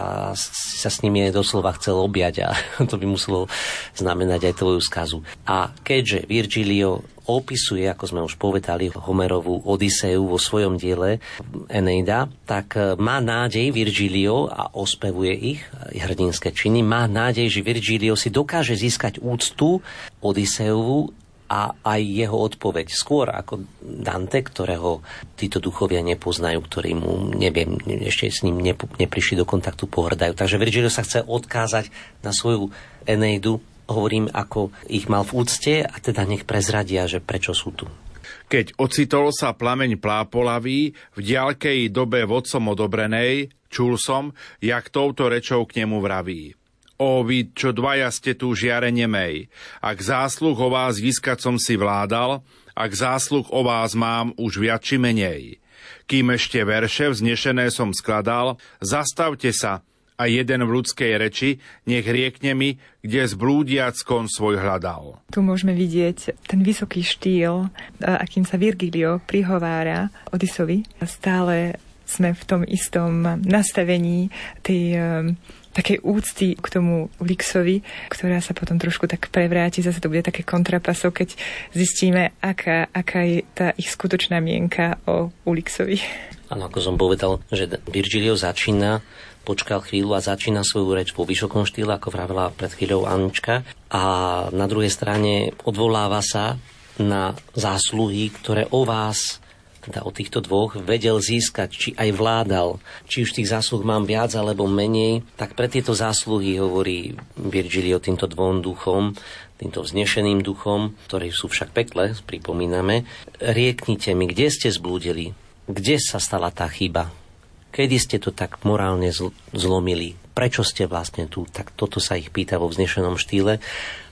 B: sa s nimi aj doslova chcel objať a to by muselo znamenať aj tvoju skazu. A keďže Virgilio opisuje, ako sme už povedali, Homerovú Odyseu vo svojom diele Eneida, tak má nádej Virgilio a ospevuje ich hrdinské činy, má nádej, že Virgilio si dokáže získať úctu Odyseuvu a aj jeho odpoveď. Skôr ako Dante, ktorého títo duchovia nepoznajú, ktorí mu, neviem, ešte s ním neprišli do kontaktu, pohrdajú. Takže Virgilio sa chce odkázať na svoju Eneidu, hovorím, ako ich mal v úcte a teda nech prezradia, že prečo sú tu.
A: Keď ocitol sa plameň plápolavý, v diaľkej dobe vodcom odobrenej, čul som, jak touto rečou k nemu vraví. O vy, čo dvaja ste tu žiare nemej, ak zásluh o vás získať som si vládal, ak zásluh o vás mám už viac či menej. Kým ešte verše vznešené som skladal, zastavte sa, a jeden v ľudskej reči, nech riekne mi, kde zblúdiac kon svoj hľadal.
C: Tu môžeme vidieť ten vysoký štýl, akým sa Virgilio prihovára Odysovi. Stále sme v tom istom nastavení tej takej úcty k tomu Ulixovi, ktorá sa potom trošku tak prevráti. Zase to bude také kontrapaso, keď zistíme, aká, aká je tá ich skutočná mienka o Ulixovi.
B: Áno, ako som povedal, že Virgilio začína, počkal chvíľu a začína svoju reč vo vysokom štýle, ako vravela pred chvíľou Anička. A na druhej strane odvoláva sa na zásluhy, ktoré o vás, teda o týchto dvoch, vedel získať, či aj vládal. Či už tých zásluh mám viac alebo menej, tak pre tieto zásluhy hovorí Virgilio týmto dvom duchom, týmto vznešeným duchom, ktorí sú však pekle, pripomíname. Rieknite mi, kde ste zblúdili? Kde sa stala tá chyba? Kedy ste to tak morálne zlomili? Prečo ste vlastne tu? Tak toto sa ich pýta vo vznešenom štýle.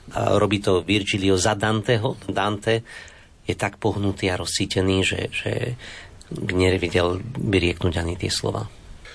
B: A robí to Virgilio za Danteho. Dante je tak pohnutý a rozsítený, že, že nevedel vyrieknúť ani tie slova.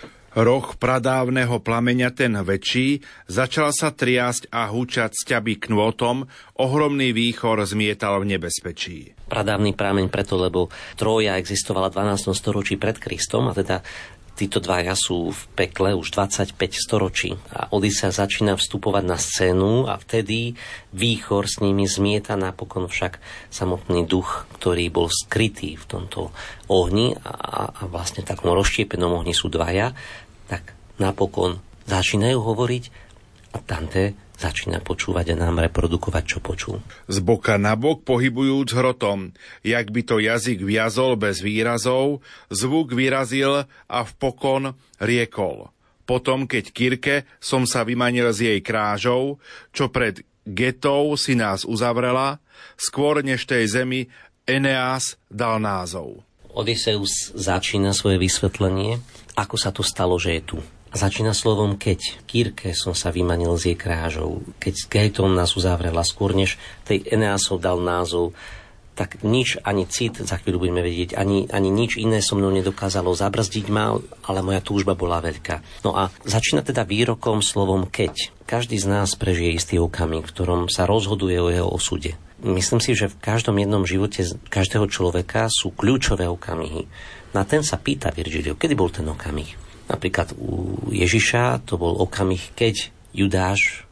A: Roh pradávneho plameňa ten väčší začal sa triasť a húčať sťaby knôtom, ohromný výchor zmietal v nebezpečí.
B: Pradávny prameň preto, lebo Trója existovala v dvanástom storočí pred Kristom a teda títo dvaja sú v pekle už dvadsaťpäť storočí. A Odysea začína vstupovať na scénu a vtedy výchor s nimi zmieta napokon však samotný duch, ktorý bol skrytý v tomto ohni a, a vlastne takom rozštiepenom ohni sú dvaja, tak napokon začínajú hovoriť a Dante začína počúvať a nám reprodukovať, čo počul.
A: Z boka na bok pohybujúc hrotom, jak by to jazyk viazol bez výrazov, zvuk vyrazil a v pokon riekol. Potom, keď Kirke som sa vymanil z jej krážou, čo pred getou si nás uzavrela, skôr než tej zemi Eneas dal názov.
B: Odysseus začína svoje vysvetlenie, ako sa to stalo, že je tu. Začína slovom keď. Kirke som sa vymanil z jej krážou. Keď s Gétom nás uzavrela, skôr než tej Eneasov dal názov, tak nič, ani cit, za chvíľu budeme vedieť, ani, ani nič iné so mnou nedokázalo zabrzdiť ma, ale moja túžba bola veľká. No a začína teda výrokom slovom keď. Každý z nás prežije istý okamih, v ktorom sa rozhoduje o jeho osude. Myslím si, že v každom jednom živote každého človeka sú kľúčové okamihy. Na ten sa pýta Virgilio, kedy bol ten okamih. Napríklad u Ježiša to bol okamih, keď Judáš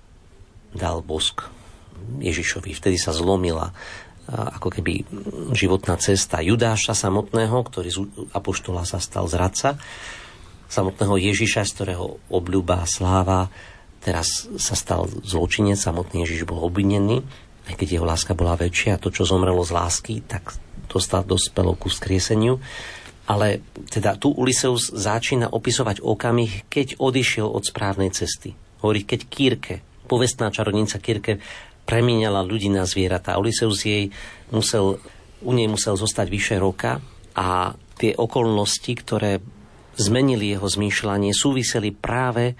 B: dal bosk Ježišovi. Vtedy sa zlomila ako keby životná cesta Judáša samotného, ktorý z apoštola sa stal zradca, samotného Ježiša, z ktorého obľuba a sláva teraz sa stal zločinec, samotný Ježiš bol obvinený, aj keď jeho láska bola väčšia, to, čo zomrelo z lásky, tak dostal, dospelo ku vzkrieseniu. Ale teda tu Ulysseus začína opisovať okamih, keď odišiel od správnej cesty. Hovorí, keď Kirke, povestná čarodnica Kirke, premieniala ľudí na zvieratá. Ulysseus jej musel, u nej musel zostať vyše roka a tie okolnosti, ktoré zmenili jeho zmýšľanie, súviseli práve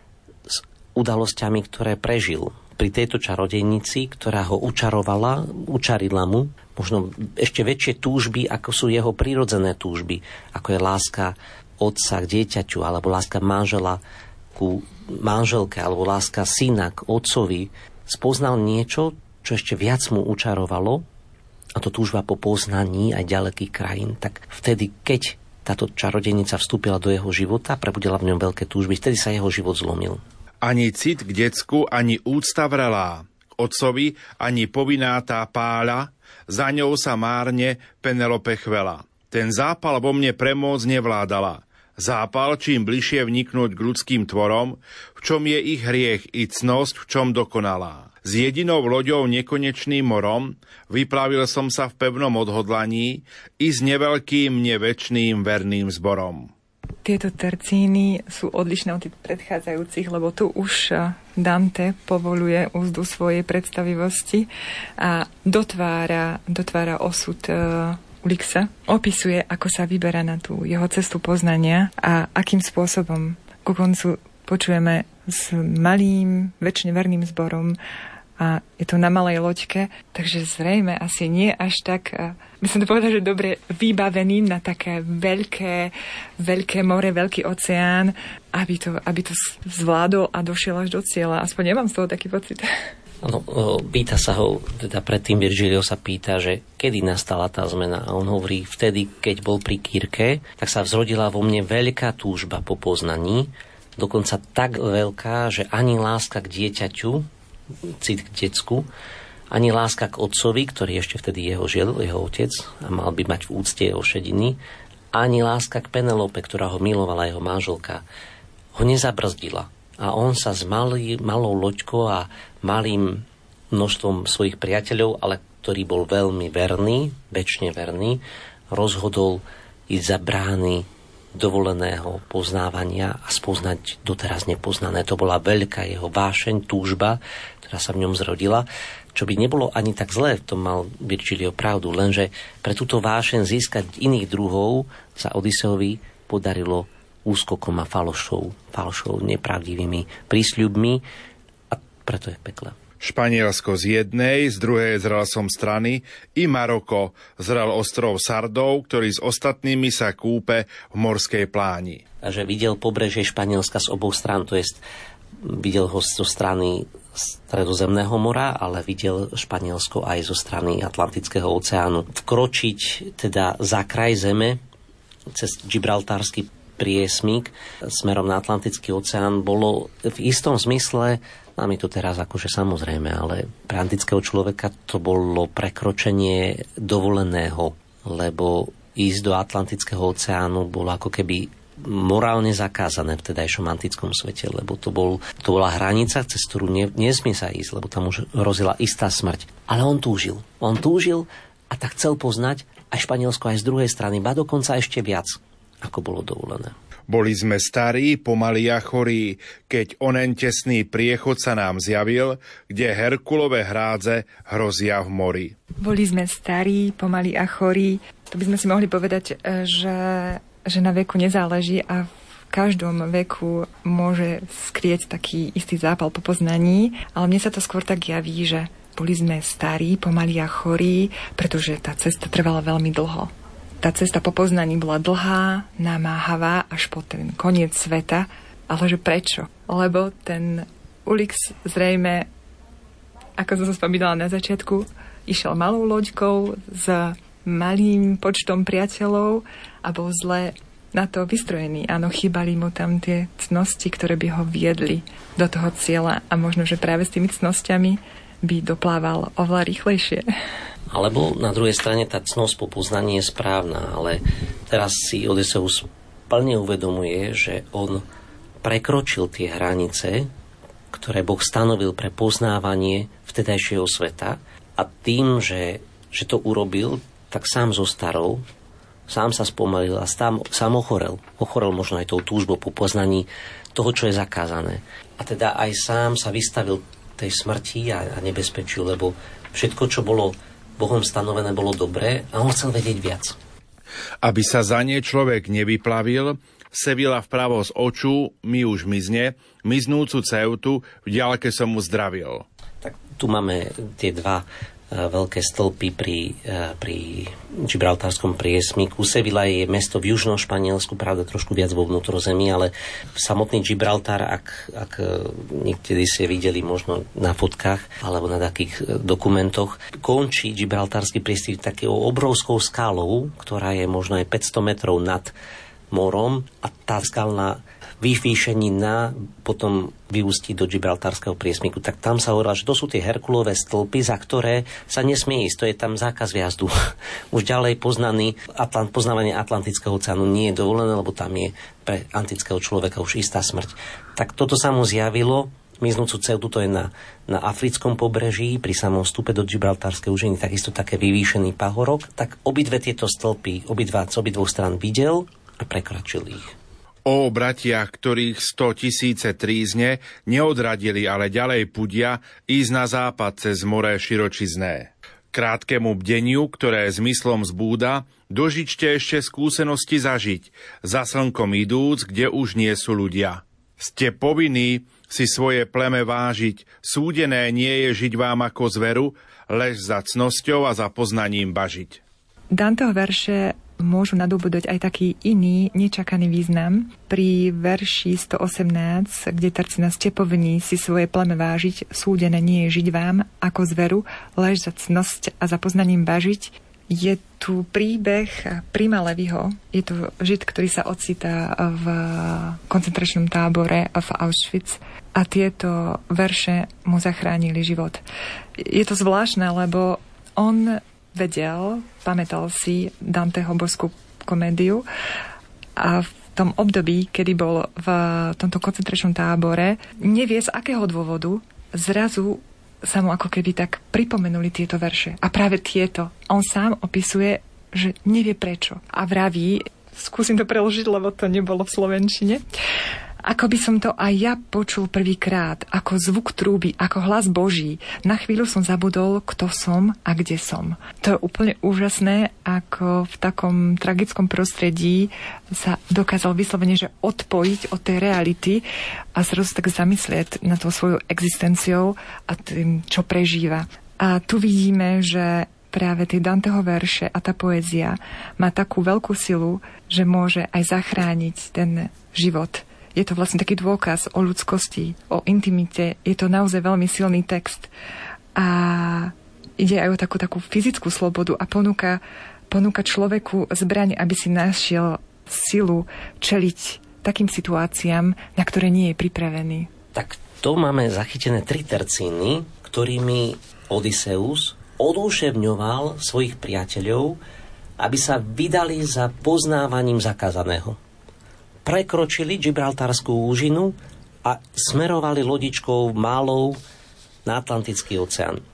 B: s udalosťami, ktoré prežil pri tejto čarodejnici, ktorá ho učarovala, učarila mu možno ešte väčšie túžby, ako sú jeho prirodzené túžby, ako je láska otca k dieťaťu, alebo láska manžela ku manželke, alebo láska syna k otcovi. Spoznal niečo, čo ešte viac mu učarovalo, a to túžba po poznaní aj ďalekých krajín, tak vtedy, keď táto čarodejnica vstúpila do jeho života, prebudila v ňom veľké túžby, vtedy sa jeho život zlomil.
A: Ani cit k decku, ani úcta vrelá, k otcovi, ani povinná tá páľa, za ňou sa márne Penelope chvela. Ten zápal vo mne premôcť nevládala. Zápal, čím bližšie vniknúť k ľudským tvorom, v čom je ich hriech i cnosť, v čom dokonalá. S jedinou loďou nekonečným morom vyplavil som sa v pevnom odhodlaní i s neveľkým nevečným verným zborom.
C: Tieto tercíny sú odlišné od tých predchádzajúcich, lebo tu už Dante povoluje úzdu svojej predstavivosti a dotvára, dotvára osud Ulixa, opisuje, ako sa vyberá na tú jeho cestu poznania a akým spôsobom. Ku koncu počujeme s malým, večne verným zborom a je to na malej loďke, takže zrejme asi nie až tak, by som to povedala, že dobre vybaveným na také veľké, veľké more, veľký oceán, aby to, aby to zvládol a došiel až do cieľa. Aspoň nemám z toho taký pocit.
B: No, pýta sa ho, teda predtým Virgilio sa pýta, že kedy nastala tá zmena. A on hovorí, vtedy, keď bol pri Kirke, tak sa vzrodila vo mne veľká túžba po poznaní, dokonca tak veľká, že ani láska k dieťaťu, cit k decku, ani láska k otcovi, ktorý ešte vtedy jeho žil, jeho otec, a mal by mať v úcte jeho šediny, ani láska k Penelope, ktorá ho milovala, jeho manželka, ho nezabrzdila. A on sa s malý, malou loďkou a malým množstvom svojich priateľov, ale ktorý bol veľmi verný, večne verný, rozhodol ísť za brány dovoleného poznávania a spoznať doteraz nepoznané. To bola veľká jeho vášeň, túžba, ktorá sa v ňom zrodila, čo by nebolo ani tak zlé, v tom mal Virgilio pravdu, lenže pre túto vášeň získať iných druhov sa Odysseovi podarilo úskokom a falošou, falošou, nepravdivými prísľubmi a preto je v pekle.
A: Španielsko z jednej, z druhej zrel som strany, i Maroko zrel ostrov Sardov, ktorý s ostatnými sa kúpe v morskej pláni.
B: Takže videl pobrežie Španielska z oboch strán, to jest videl ho zo strany Stredozemného mora, ale videl Španielsko aj zo strany Atlantického oceánu. Vkročiť teda za kraj zeme cez Gibraltársky priesmik smerom na Atlantický oceán bolo v istom zmysle, nám je to teraz akože samozrejme, ale pre antického človeka to bolo prekročenie dovoleného, lebo ísť do Atlantického oceánu bolo ako keby morálne zakázané v tedajšom antickom svete, lebo to, bol, to bola hranica, cez ktorú ne, nesmie sa ísť, lebo tam už hrozila istá smrť. Ale on túžil. On túžil a tak chcel poznať aj Španielsko aj z druhej strany, ba dokonca ešte viac, ako bolo dovolené.
A: Boli sme starí, pomalí a chorí, keď onen tesný priechod sa nám zjavil, kde Herkulové hrádze hrozia v mori.
C: Boli sme starí, pomalí a chorí. To by sme si mohli povedať, že, že na veku nezáleží a v každom veku môže skrieť taký istý zápal po poznaní, ale mne sa to skôr tak javí, že boli sme starí, pomalí a chorí, pretože tá cesta trvala veľmi dlho. Tá cesta po poznaní bola dlhá, namáhavá až po ten koniec sveta. Ale že prečo? Lebo ten Ulix zrejme, ako som sa spomínala na začiatku, išiel malou loďkou s malým počtom priateľov a bol zle na to vystrojený. Áno, chýbali mu tam tie cnosti, ktoré by ho viedli do toho cieľa a možno, že práve s tými cnosťami by doplával oveľa rýchlejšie.
B: Alebo na druhej strane tá cnosť po poznaní je správna, ale teraz si Odysseus plne uvedomuje, že on prekročil tie hranice, ktoré Boh stanovil pre poznávanie vtedajšieho sveta a tým, že, že to urobil, tak sám zostarol, sám sa spomalil a sám, sám ochorel. Ochorel možno aj tou túžbou po poznaní toho, čo je zakázané. A teda aj sám sa vystavil tej smrti a, a nebezpečiu, lebo všetko, čo bolo Bohom stanovené, bolo dobré a on chcel vedieť viac.
A: Aby sa za ne človek nevyplavil, Sevilla vpravo z očú mi už mizne, miznúcu Ceutu v ďalke som mu zdravil.
B: Tak tu máme tie dva veľké stĺpy pri, pri Gibraltárskom priesmiku. Sevilla je mesto v južnom Španielsku, pravda trošku viac vo vnútrozemí, ale samotný Gibraltar, ak, ak niekedy ste videli možno na fotkách alebo na takých dokumentoch, končí Gibraltársky priesmik takou obrovskou skálou, ktorá je možno aj päťsto metrov nad morom a tá skalná vyvýšenina potom vyústí do Gibraltárskeho priesmiku. Tak tam sa hovorilo, že to sú tie Herkulové stĺpy, za ktoré sa nesmie ísť. To je tam zákaz vjazdu. Už ďalej poznaný Atlant, poznávanie Atlantického oceánu nie je dovolené, lebo tam je pre antického človeka už istá smrť. Tak toto sa mu zjavilo. Miznúcu ceutu to je na, na africkom pobreží, pri samom vstupe do Gibraltárskej úžiny, takisto také vyvýšený pahorok. Tak obidve tieto stĺpy, obidva z obidvoch strán videl a prekračil ich.
A: Ó bratia, ktorých sto tisíce trízne neodradili, ale ďalej pudia ísť na západ cez more širočizné. Krátkemu bdeniu, ktoré zmyslom zbúda, dožičte ešte skúsenosti zažiť, za slnkom idúc, kde už nie sú ľudia. Ste povinní si svoje pleme vážiť, súdené nie je žiť vám ako zveru, lež za cnosťou a za poznaním bažiť.
C: Danteho verše môžu nadobudať aj taký iný, nečakaný význam. Pri verši sto osemnásť, kde Tercina ste povinní si svoje pleme vážiť, súdené nie je žiť vám ako zveru, lež za cnosť a za poznaním bažiť, je tu príbeh Prima Leviho. Je to Žid, ktorý sa ocitá v koncentračnom tábore v Auschwitz a tieto verše mu zachránili život. Je to zvláštne, lebo on vedel, pamätal si Danteho Boskú komédiu a v tom období, kedy bol v tomto koncentračnom tábore, nevie z akého dôvodu, zrazu sa mu ako keby tak pripomenuli tieto verše. A práve tieto. On sám opisuje, že nevie prečo. A vraví, skúsim to preložiť, lebo to nebolo v slovenčine, ako by som to aj ja počul prvýkrát, ako zvuk trúby, ako hlas Boží. Na chvíľu som zabudol, kto som a kde som. To je úplne úžasné, ako v takom tragickom prostredí sa dokázal vyslovene, že odpojiť od tej reality a zrazu tak zamyslieť nad tou svojou existenciou a tým, čo prežíva. A tu vidíme, že práve tie Danteho verše a tá poézia má takú veľkú silu, že môže aj zachrániť ten život. Je to vlastne taký dôkaz o ľudskosti, o intimite. Je to naozaj veľmi silný text. A ide aj o takú, takú fyzickú slobodu a ponúka, ponúka človeku zbraň, aby si našiel silu čeliť takým situáciám, na ktoré nie je pripravený.
B: Tak to máme zachytené tri tercíny, ktorými Odysseus odúševňoval svojich priateľov, aby sa vydali za poznávaním zakázaného. Prekročili Gibraltárskú úžinu a smerovali lodičkou málou na Atlantický oceán.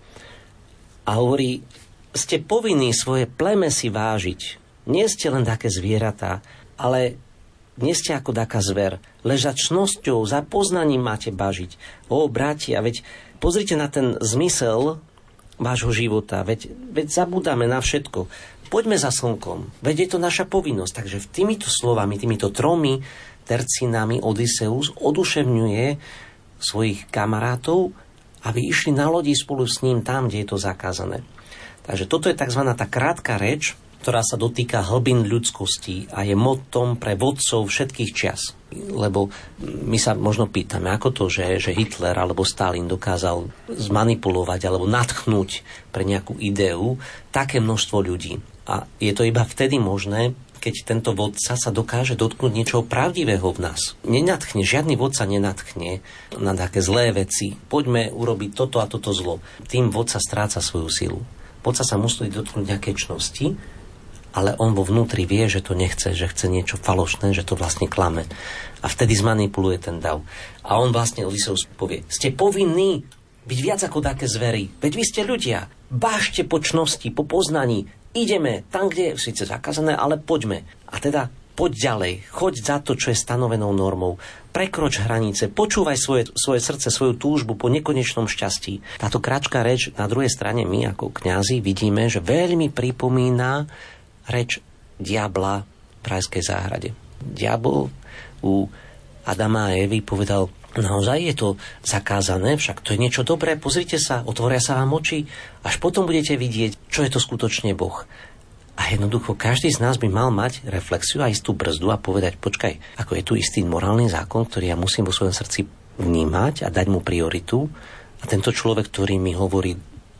B: A hovorí, ste povinní svoje pleme si vážiť. Nie ste len také zvieratá, ale nie ste ako taká zver. Lež za čnosťou, za poznaním máte bažiť. Ó, bratia, veď pozrite na ten zmysel vášho života. Veď, veď zabúdame na všetko. Poďme za slnkom, veď je to naša povinnosť. Takže týmito slovami, týmito tromi tercínami Odysseus oduševňuje svojich kamarátov, aby išli na lodi spolu s ním tam, kde je to zakázané. Takže toto je tzv. Tá krátka reč, ktorá sa dotýka hlbín ľudskosti a je mottom pre vodcov všetkých čias. Lebo my sa možno pýtame, ako to, že, že Hitler alebo Stalin dokázal zmanipulovať alebo nadchnúť pre nejakú ideu také množstvo ľudí. A je to iba vtedy možné, keď tento vodca sa dokáže dotknúť niečoho pravdivého v nás. Nenadchne, žiadny vodca nenadchne na také zlé veci. Poďme urobiť toto a toto zlo. Tým vodca stráca svoju silu. Vodca sa musí dotknúť nejakej čnosti, ale on vo vnútri vie, že to nechce, že chce niečo falošné, že to vlastne klame. A vtedy zmanipuluje ten dav. A on vlastne Odysseus povie, ste povinní byť viac ako také zvery. Veď vy ste ľudia. Bážte po čnosti, po poznaní. Ideme tam, kde je síce zakázané, ale poďme. A teda poď ďalej. Choď za to, čo je stanovenou normou. Prekroč hranice. Počúvaj svoje, svoje srdce, svoju túžbu po nekonečnom šťastí. Táto kráčka reč na druhej strane my ako kňazi vidíme, že veľmi pripomína reč diabla v rajskej záhrade. Diabol u Adama a Evy povedal, Naozaj je to zakázané, však to je niečo dobré, pozrite sa, otvoria sa vám oči, až potom budete vidieť, čo je to skutočne Boh. A jednoducho každý z nás by mal mať reflexiu a istú brzdu a povedať, počkaj, ako je tu istý morálny zákon, ktorý ja musím vo svojom srdci vnímať a dať mu prioritu. A tento človek, ktorý mi hovorí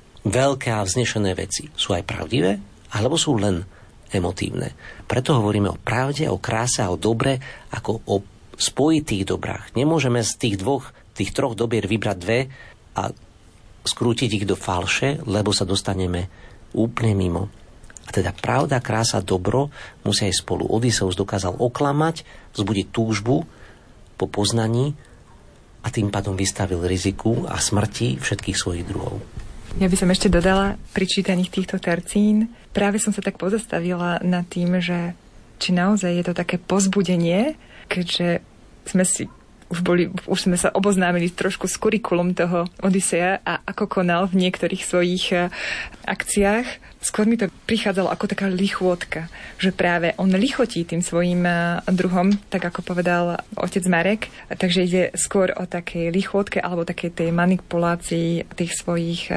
B: veľké a vznešené veci, sú aj pravdivé, alebo sú len emotívne. Preto hovoríme o pravde, o kráse a o dobre, ako o spojitých dobrách. Nemôžeme z tých dvoch, tých troch dobier vybrať dve a skrútiť ich do falše, lebo sa dostaneme úplne mimo. A teda pravda, krása, dobro musia aj spolu. Odysseus dokázal oklamať, vzbudiť túžbu po poznaní a tým pádom vystavil riziku a smrti všetkých svojich druhov.
C: Ja by som ešte dodala pri čítaní týchto tercín. Práve som sa tak pozastavila nad tým, že či naozaj je to také povzbudenie, keďže sme si už boli, už sme sa oboznámili trošku s kurikulum toho Odysseja a ako konal v niektorých svojich akciách. Skôr mi to prichádzalo ako taká lichôtka, že práve on lichotí tým svojim druhom, tak ako povedal otec Marek, takže ide skôr o takej lichôtke alebo takej tej manipulácii tých svojich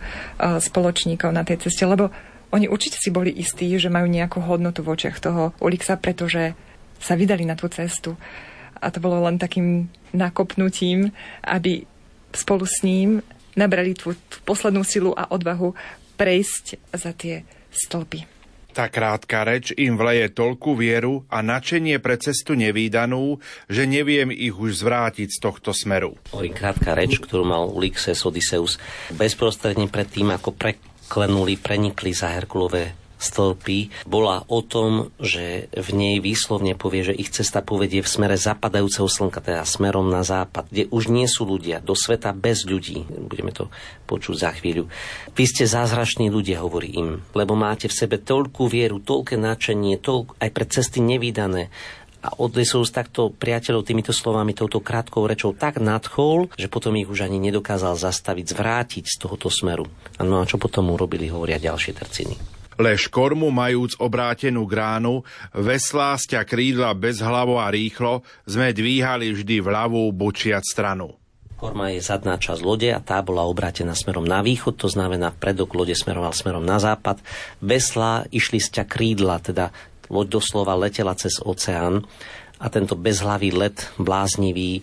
C: spoločníkov na tej ceste, lebo oni určite si boli istí, že majú nejakú hodnotu v očiach toho Ulixa, pretože sa vydali na tú cestu. A to bolo len takým nakopnutím, aby spolu s ním nabrali tú, tú poslednú silu a odvahu prejsť za tie stĺpy.
A: Tá krátka reč im vleje toľkú vieru a nadšenie pre cestu nevídanú, že neviem ich už zvrátiť z tohto smeru.
B: Oj, krátka reč, ktorú mal Ulysses Odysseus bezprostredne pred tým, ako preklenuli, prenikli za Herkulové stĺpy, bola o tom, že v nej výslovne povie, že ich cesta povedie v smere zapadajúceho slnka, teda smerom na západ, kde už nie sú ľudia, do sveta bez ľudí. Budeme to počuť za chvíľu. Vy ste zázrační ľudia, hovorí im, lebo máte v sebe toľkú vieru, toľké nadšenie, toľko, aj pre cesty nevídané. A Odysseus takto priateľov týmito slovami, touto krátkou rečou tak nadchol, že potom ich už ani nedokázal zastaviť, zvrátiť z tohoto smeru. No a čo potom urobili, hovoria ďalšie tercíny.
A: Lež kormu majúc obrátenú gránu, veslá sťa krídla bezhlavo a rýchlo, sme dvíhali vždy v ľavú bočiac stranu.
B: Korma je zadná časť lode a tá bola obrátená smerom na východ, to znamená predok lode smeroval smerom na západ. Veslá išli sťa krídla, teda loď doslova letela cez oceán a tento bezhlavý let, bláznivý,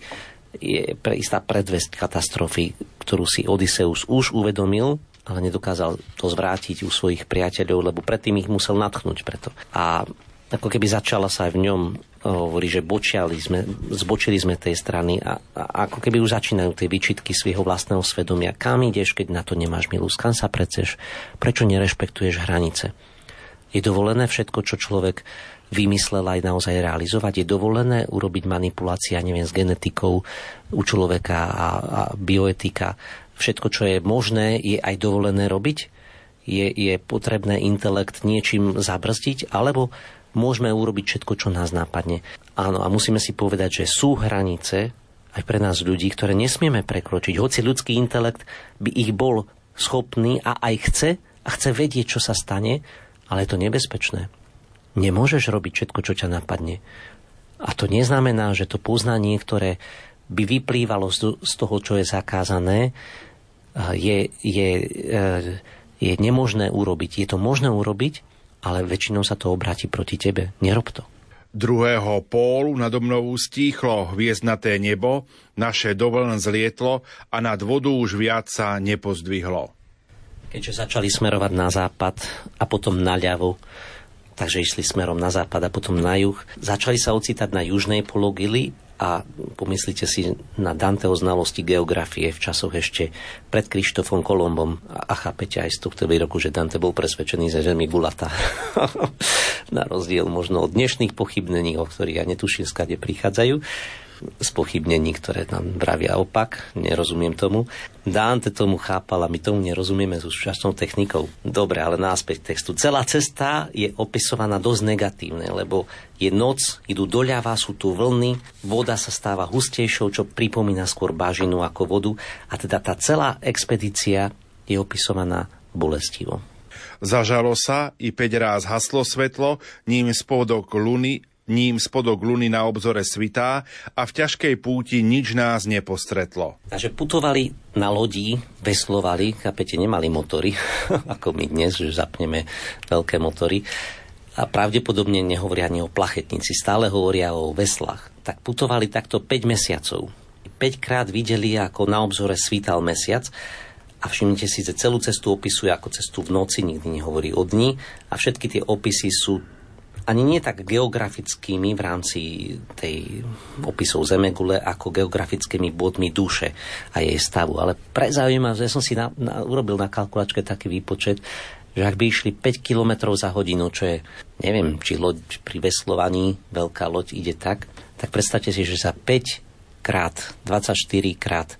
B: je pre istá predvesť katastrofy, ktorú si Odysseus už uvedomil, ale nedokázal to zvrátiť u svojich priateľov, lebo predtým ich musel nadchnúť preto. A ako keby začala sa aj v ňom, hovorí, že bočiali sme, zbočili sme tej strany a, a ako keby už začínajú tie výčitky svojho vlastného svedomia. Kam ideš, keď na to nemáš milosť? Kam sa preceš? Prečo nerešpektuješ hranice? Je dovolené všetko, čo človek vymyslel aj naozaj realizovať? Je dovolené urobiť manipulácia, neviem, s genetikou u človeka a, a bioetika? Všetko, čo je možné, je aj dovolené robiť? Je, je potrebné intelekt niečím zabrzdiť? Alebo môžeme urobiť všetko, čo nás nápadne? Áno, a musíme si povedať, že sú hranice aj pre nás ľudí, ktoré nesmieme prekročiť. Hoci ľudský intelekt by ich bol schopný a aj chce, a chce vedieť, čo sa stane, ale je to nebezpečné. Nemôžeš robiť všetko, čo ťa napadne. A to neznamená, že to poznanie, ktoré by vyplývalo z toho, čo je zakázané, je, je, je nemožné urobiť. Je to možné urobiť, ale väčšinou sa to obráti proti tebe. Nerob to.
A: Druhého pólu nado mnou stíchlo hviezdnaté nebo, naše do vln zlietlo a nad vodu už viac sa nepozdvihlo.
B: Keďže začali smerovať na západ a potom naľavo, takže išli smerom na západ a potom na juh, začali sa ocitať na južnej pologuli. A pomyslite si na Danteho znalosti geografie v časoch ešte pred Krištofom Kolombom a chápete aj z tohto výroku, že Dante bol presvedčený, že Zemi gulatá. Na rozdiel možno od dnešných pochybnení, o ktorých ja netuším, skade prichádzajú. Spochybnení, ktoré nám vravia opak, nerozumiem tomu. Dante tomu chápal a my tomu nerozumieme s súčasnou technikou. Dobre, ale náspäť textu. Celá cesta je opisovaná dosť negatívne, lebo je noc, idú doľava, sú tu vlny, voda sa stáva hustejšou, čo pripomína skôr bažinu ako vodu. A teda tá celá expedícia je opisovaná bolestivo.
A: Zažalo sa, i päť ráz haslo svetlo, ním spodok luny ním spodok luny na obzore svitá a v ťažkej púti nič nás nepostretlo.
B: Takže putovali na lodi, veslovali, chápete, nemali motory, ako my dnes, že zapneme veľké motory. A pravdepodobne nehovoria ani o plachetnici, stále hovoria o veslách. Tak putovali takto päť mesiacov. päťkrát videli, ako na obzore svítal mesiac. A všimnite si, že celú cestu opisuje ako cestu v noci, nikdy nehovorí o dni. A všetky tie opisy sú ani nie tak geografickými v rámci tej opisov Zemegule, ako geografickými bodmi duše a jej stavu. Ale pre zaujímavosť, ja som si na, na, urobil na kalkulačke taký výpočet, že ak by išli päť kilometrov za hodinu, čo je, neviem, či loď pri veslovaní, veľká loď ide tak, tak predstavte si, že za päť krát dvadsaťštyri krát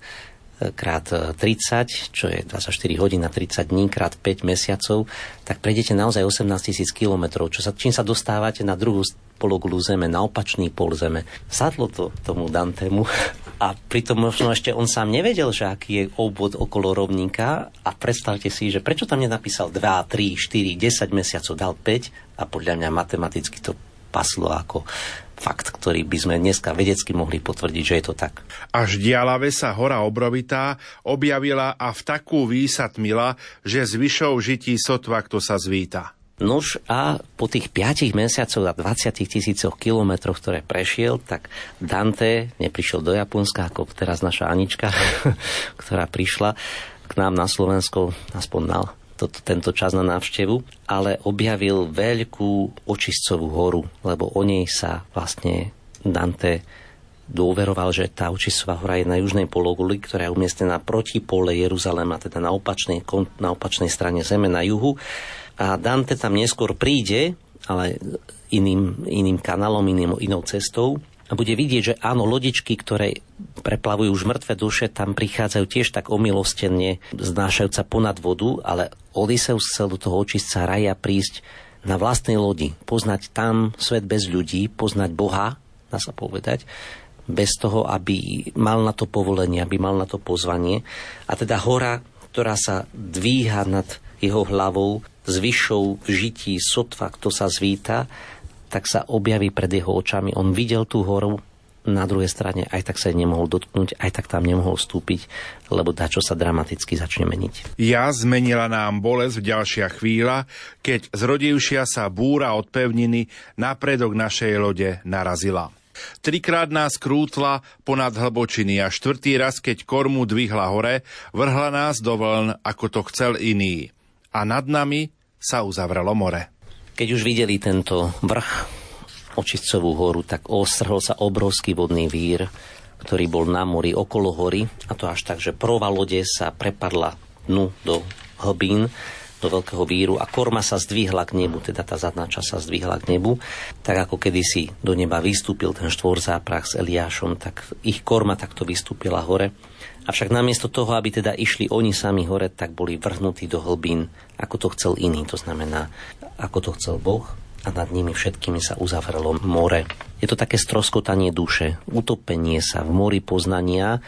B: krát tridsať, čo je dvadsaťštyri hodín a tridsať dní, krát päť mesiacov, tak prejdete naozaj osemnásť tisíc kilometrov, čo sa, čím sa dostávate na druhú pologulu Zeme, na opačný pol Zeme. Sadlo to tomu Dantemu a pritom možno ešte on sám nevedel, že aký je obvod okolo rovníka a predstavte si, že prečo tam nenapísal dva, tri, štyri, desať mesiacov, dal päť a podľa mňa matematicky to paslo ako fakt, ktorý by sme dneska vedecky mohli potvrdiť, že je to tak.
A: Až dialave sa hora Obrovitá objavila a v takú výsa tmila, že z vyšou žití sotva kto sa zvíta.
B: Nož a po tých piatich mesiacoch a dvadsiatich tisícoch kilometroch, ktoré prešiel, tak Dante neprišiel do Japonska, ako teraz naša Anička, ktorá prišla k nám na Slovensko, aspoň na Toto, tento čas na návštevu, ale objavil veľkú očistcovú horu, lebo o nej sa vlastne Dante dôveroval, že tá očistová hora je na južnej pologuli, ktorá je umiestnená proti pole Jeruzalema, teda na opačnej, na opačnej strane Zeme, na juhu. A Dante tam neskôr príde, ale iným, iným kanálom, iným, inou cestou, a bude vidieť, že áno, lodičky, ktoré preplavujú už mŕtve duše, tam prichádzajú tiež tak omilostenne, znášajúca ponad vodu, ale Odysseus chcel do toho očistca raja prísť na vlastnej lodi, poznať tam svet bez ľudí, poznať Boha, dá sa povedať, bez toho, aby mal na to povolenie, aby mal na to pozvanie. A teda hora, ktorá sa dvíha nad jeho hlavou, s vyššou v žití sotva, kto sa zvíta, tak sa objaví pred jeho očami. On videl tú horu, na druhej strane aj tak sa nemohol dotknúť, aj tak tam nemohol vstúpiť, lebo dačo sa dramaticky začne meniť.
A: Ja zmenila nám bolesť v ďalšia chvíľa, keď zrodivšia sa búra od pevniny na predok našej lode narazila. Trikrát nás krútla ponad hlbočiny a štvrtý raz, keď kormu dvihla hore, vrhla nás do vln, ako to chcel iný. A nad nami sa uzavrelo more.
B: Keď už videli tento vrch, očistcovú horu, tak ostrhol sa obrovský vodný vír, ktorý bol na mori okolo hory, a to až tak, že prvá lode sa prepadla dnu do hlbín, do veľkého víru a korma sa zdvihla k nebu, teda tá zadná časť sa zdvihla k nebu. Tak ako kedysi do neba vystúpil ten štvorzáprach s Eliášom, tak ich korma takto vystúpila hore. Avšak namiesto toho, aby teda išli oni sami hore, tak boli vrhnutí do hlbín, ako to chcel iný, to znamená, ako to chcel Boh. A nad nimi všetkými sa uzavrelo more. Je to také stroskotanie duše, utopenie sa v mori poznania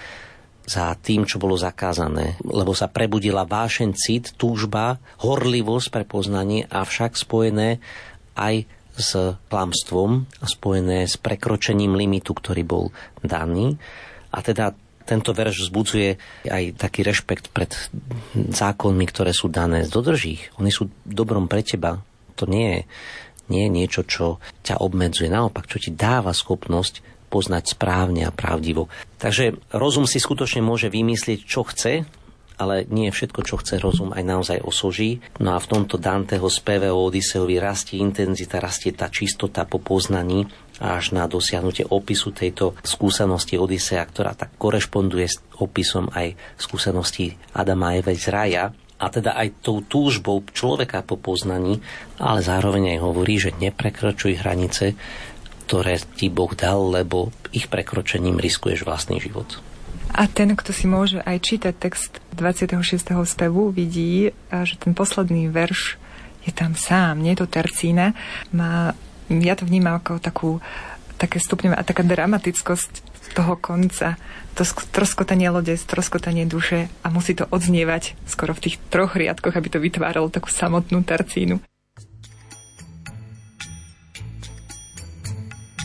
B: za tým, čo bolo zakázané, lebo sa prebudila vášeň, cit, túžba, horlivosť pre poznanie, avšak spojené aj s klamstvom a spojené s prekročením limitu, ktorý bol daný. A teda tento verš vzbudzuje aj taký rešpekt pred zákonmi, ktoré sú dané. Dodrží ich. Oni sú dobrom pre teba. To nie je nie je niečo, čo ťa obmedzuje. Naopak, čo ti dáva schopnosť poznať správne a pravdivo. Takže rozum si skutočne môže vymyslieť, čo chce, ale nie všetko, čo chce rozum, aj naozaj osoží. No a v tomto Danteho speve o Odysseovi rastie intenzita, rastie tá čistota po poznaní až na dosiahnutie opisu tejto skúsenosti Odysea, ktorá tak korešponduje s opisom aj skúsenosti Adama a Evy z raja. A teda aj tou túžbou človeka po poznaní, ale zároveň aj hovorí, že neprekročuj hranice, ktoré ti Boh dal, lebo ich prekročením riskuješ vlastný život.
C: A ten, kto si môže aj čítať text dvadsiateho šiesteho spevu, vidí, že ten posledný verš je tam sám, nie je to tercína. Má, ja to vnímam ako takú, také stupňové a taká dramatickosť toho konca, to stroskotanie lode, stroskotanie duše a musí to odznievať skoro v tých troch riadkoch, aby to vytváralo takú samotnú tercínu.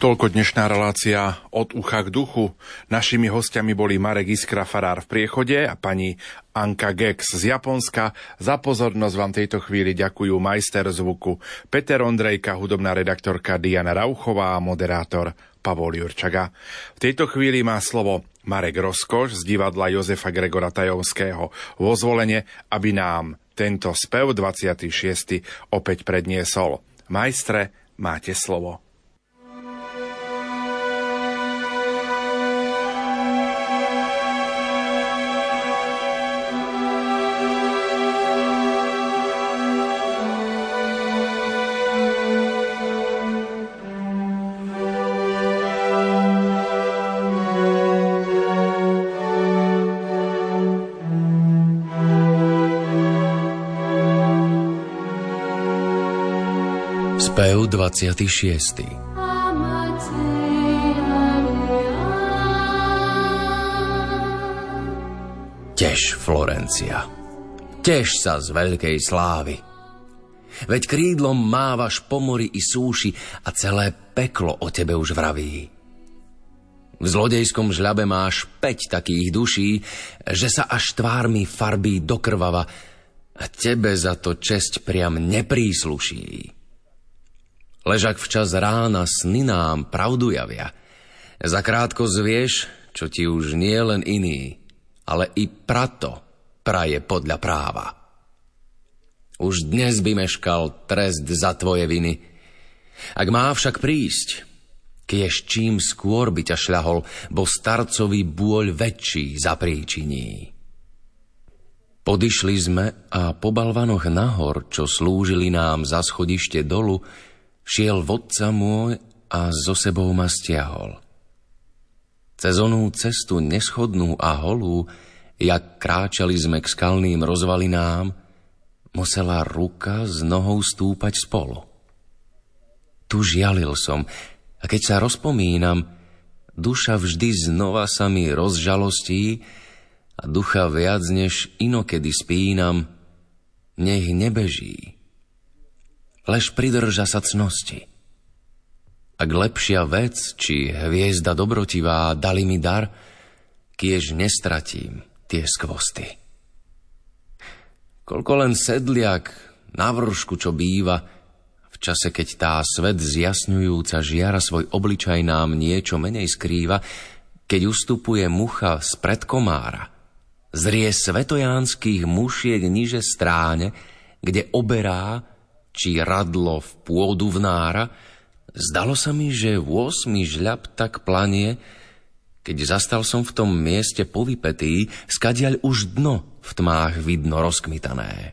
A: Toľko dnešná relácia Od ucha k duchu. Našimi hostiami boli Marek Iskra, farár v Priechode, a pani Anka Gex z Japonska. Za pozornosť vám tejto chvíli ďakujú majster zvuku Peter Ondrejka, hudobná redaktorka Diana Rauchová a moderátor Pavol Jurčaga. V tejto chvíli má slovo Marek Rozkoš z divadla Jozefa Gregora Tajovského vo Zvolene, aby nám tento spev dvadsiaty šiesty opäť predniesol. Majstre, máte slovo.
E: Spev dvadsiaty šiesty. Tež, Florencia, tež sa z veľkej slávy. Veď krídlom mávaš po mori i súši a celé peklo o tebe už vraví. V zlodejskom žľabe máš päť takých duší, že sa až tvár mi farbí do krvava a tebe za to česť priam neprísluší. Ležak včas rána sny nám pravdu javia. Zakrátko zvieš, čo ti už nie len iný, ale i prato praje podľa práva. Už dnes by meškal trest za tvoje viny. Ak má však prísť, kiež čím skôr by ťa šľahol, bo starcovi bôľ väčší zapríčiní. Podišli sme a po balvanoch nahor, čo slúžili nám za schodište dolu, šiel vodca môj a so sebou ma stiahol. Cez onú cestu neschodnú a holú, jak kráčali sme k skalným rozvalinám, musela ruka s nohou stúpať spolu. Tu žialil som, a keď sa rozpomínam, duša vždy znova sa mi rozžalostí a ducha viac než inokedy spínam, nech nebeží. Lež pridrža sa cnosti. Ak lepšia vec, či hviezda dobrotivá dali mi dar, kiež nestratím tie skvosty. Koľko len sedliak na vršku, čo býva, v čase, keď tá svet zjasňujúca žiara svoj obličaj nám niečo menej skrýva, keď ustupuje mucha spred komára, zrie svetojánskych mušiek niže stráne, kde oberá či radlo v pôdu vnára, zdalo sa mi, že vôsmy žľab tak planie, keď zastal som v tom mieste povypetý, skadiaľ už dno v tmách vidno rozkmitané.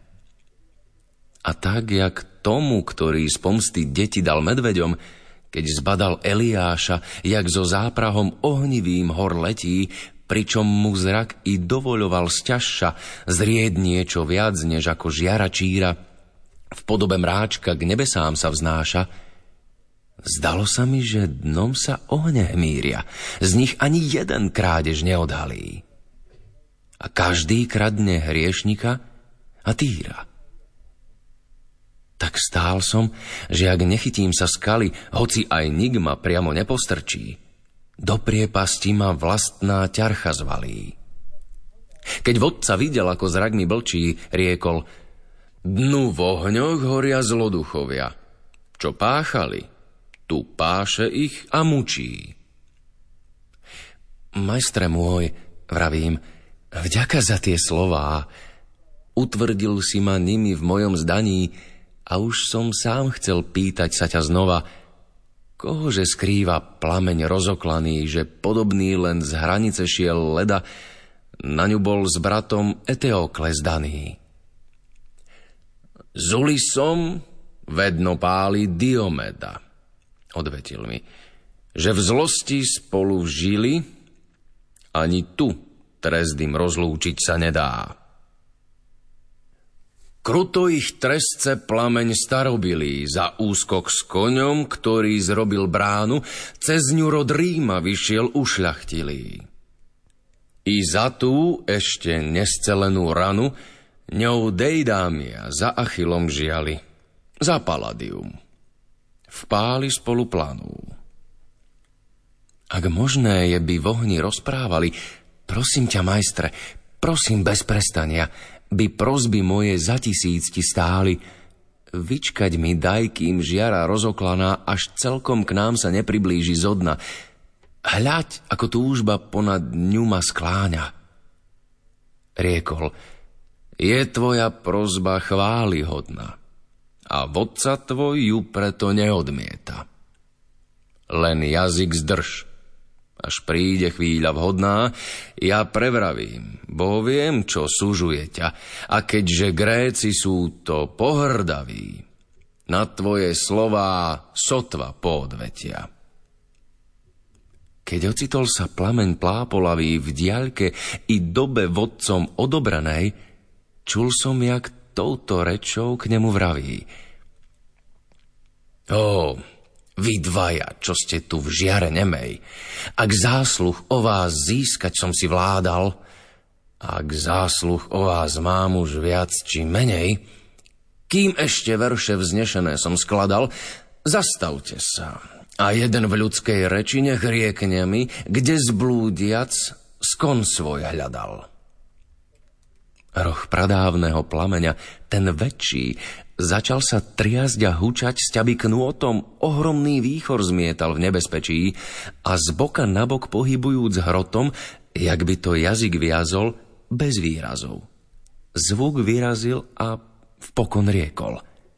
E: A tak, jak tomu, ktorý z pomsty deti dal medveďom, keď zbadal Eliáša, jak so záprahom ohnivým hor letí, pričom mu zrak i dovoľoval sťažša zrieť niečo viac, než ako žiara číra, v podobe mráčka k nebesám sa vznáša, zdalo sa mi, že dnom sa ohne hmíria, z nich ani jeden krádež neodhalí. A každý kradne hriešnika a týra. Tak stál som, že ak nechytím sa skaly, hoci aj nik ma priamo nepostrčí, do priepasti ma vlastná ťarcha zvalí. Keď vodca videl, ako zrak mi blčí, riekol: dnu v ohňoch horia zloduchovia. Čo páchali, tu páše ich a mučí. Majstre môj, vravím, vďaka za tie slová. Utvrdil si ma nimi v mojom zdaní a už som sám chcel pýtať sa ťa znova, kohože skrýva plameň rozoklaný, že podobný len z hranice šiel leda, na ňu bol s bratom Eteokles daný. Z Ulisom vedno páli Diomeda, odvetil mi, že v zlosti spolu žili, ani tu trest im rozlúčiť sa nedá. Kruto ich trestce plameň starobilý za úskok s koňom, ktorý zrobil bránu, cez ňu rod Ríma vyšiel ušľachtilý. I za tú ešte nescelenú ranu ňou Deidámia za Achillom žiali, za Palladium. V páli spolu planú. Ak možné je, by v ohni rozprávali, prosím ťa, majstre, prosím bez prestania, by prosby moje za tisíc ti stáli. Vyčkať mi daj, kým žiara rozoklaná až celkom k nám sa nepriblíži zo dna. Hľaď, ako túžba ponad dňu ma skláňa. Riekol, je tvoja prosba chválihodná a vodca tvoj ju preto neodmieta. Len jazyk zdrž. Až príde chvíľa vhodná, ja prevravím, bo viem, čo sužuje ťa. A keďže Gréci sú to pohrdaví, na tvoje slová sotva poodvetia. Keď ocitol sa plameň plápolavý v diaľke i dobe vodcom odobranej, čul som, jak touto rečou k nemu vraví. Ó, vy dvaja, čo ste tu v žiare nemej, ak zásluh o vás získať som si vládal, ak zásluh o vás mám už viac či menej, kým ešte verše vznešené som skladal, zastavte sa a jeden v ľudskej reči nech riekne mi, kde zblúdiac skon svoj hľadal. Roh pradávneho plameňa, ten väčší, začal sa triasť a hučať, sťaby knôtom ohromný výchor zmietal v nebezpečí a z boka na bok pohybujúc hrotom, jak by to jazyk viazol, bez výrazov. Zvuk vyrazil a vpokon riekol.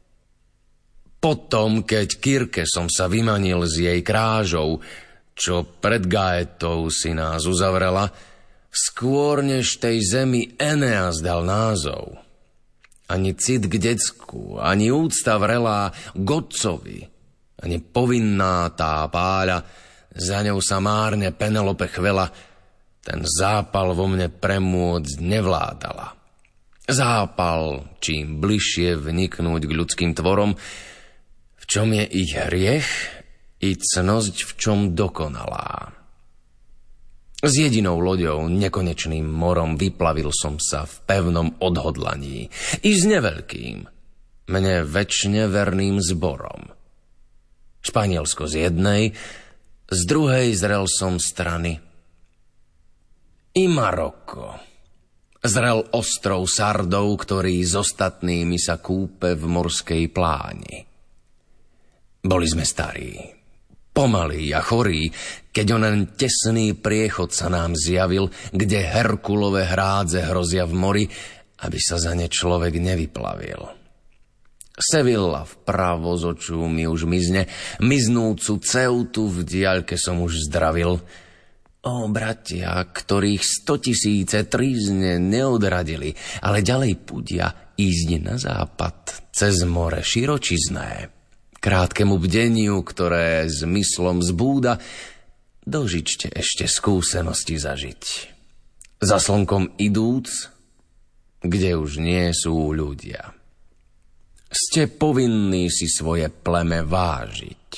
E: Potom, keď Kirke som sa vymanil z jej krážou, čo pred Gaetou si nás uzavrela, skôr než tej zemi Eneas dal názov. Ani cit k decku, ani úcta vrelá k otcovi, ani povinná tá páľa, za ňou sa márne Penelope chvela, ten zápal vo mne premôcť nevládala. Zápal, čím bližšie vniknúť k ľudským tvorom, v čom je ich hriech i cnosť v čom dokonalá. S jedinou loďou, nekonečným morom vyplavil som sa v pevnom odhodlaní. I s neveľkým, mne večne verným zborom. Španielsko z jednej, z druhej zrel som strany. I Maroko. Zrel ostrov Sardov, ktorý s ostatnými sa kúpe v morskej pláni. Boli sme starí, pomalí a chorí, keď onen tesný priechod sa nám zjavil, kde Herkulové hrádze hrozia v mori, aby sa za ne človek nevyplavil. Sevilla vpravo z očú mi už mizne, miznúcu Ceutu v diaľke som už zdravil. O, bratia, ktorých stotisíce trízne neodradili, ale ďalej pudia ísť na západ, cez more širočizné. Krátkemu bdeniu, ktoré zmyslom zbúda, dožičte ešte skúsenosti zažiť. Za slnkom idúc, kde už nie sú ľudia. Ste povinní si svoje pleme vážiť.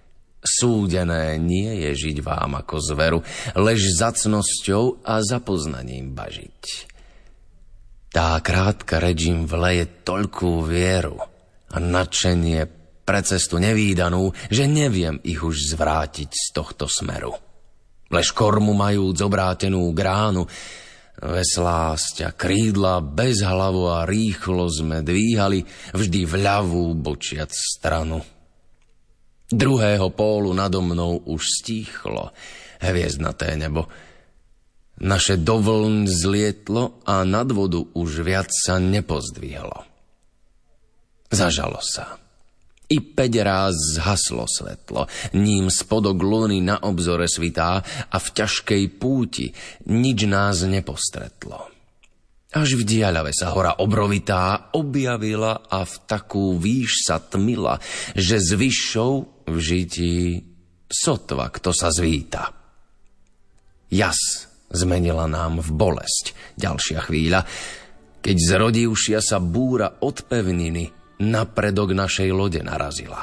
E: Súdené nie je žiť vám ako zveru, lež za cnosťou a za poznaním bažiť. Tá krátka reč im vleje toľkú vieru a nadšenie pre cestu nevídanú, že neviem ich už zvrátiť z tohto smeru. Lež kormu majúc obrátenú gránu, veslásť a krídla bez hlavu a rýchlo sme dvíhali vždy v ľavú bočiac stranu. Druhého pólu nado mnou už stíchlo hviezdnaté nebo. Naše do vln zlietlo a nad vodu už viac sa nepozdvihlo. Zažalo sa. I päť ráz zhaslo svetlo, ním spodok luny na obzore svitá a v ťažkej púti nič nás nepostretlo. Až v diaľave sa hora obrovitá objavila a v takú výš sa tmila, že s vyššou v žití sotva kto sa zvíta. Jas zmenila nám v bolesť ďalšia chvíľa, keď zrodivšia sa búra od pevniny na predok našej lode narazila.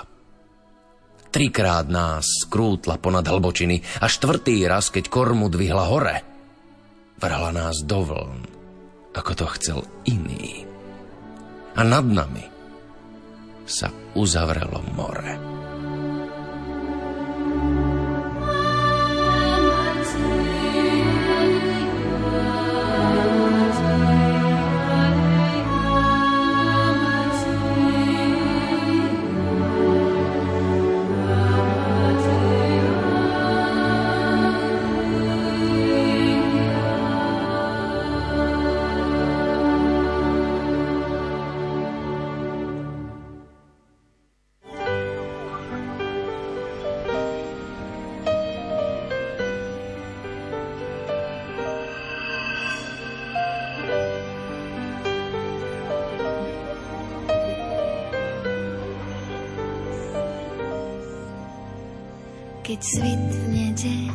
E: Trikrát nás skrútla ponad hlbočiny a štvrtý raz, keď kormu dvihla hore, vrhla nás do vln, ako to chcel iný. A nad nami sa uzavrelo more.
F: keď svitne deň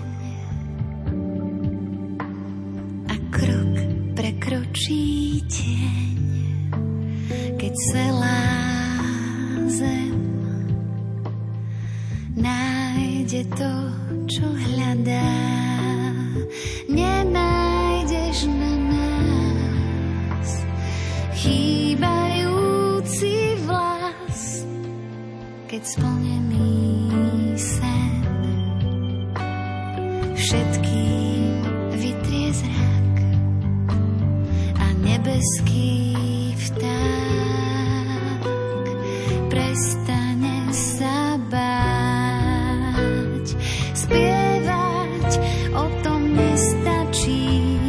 F: a krok prekročí tieň, keď celá zem nájde to, čo hľadá. Nenájdeš na nás chýbajúci vlas, keď splnený sen všetkým vytrie zrak a nebeský vták prestane sa báť. Spievať o tom nestačí,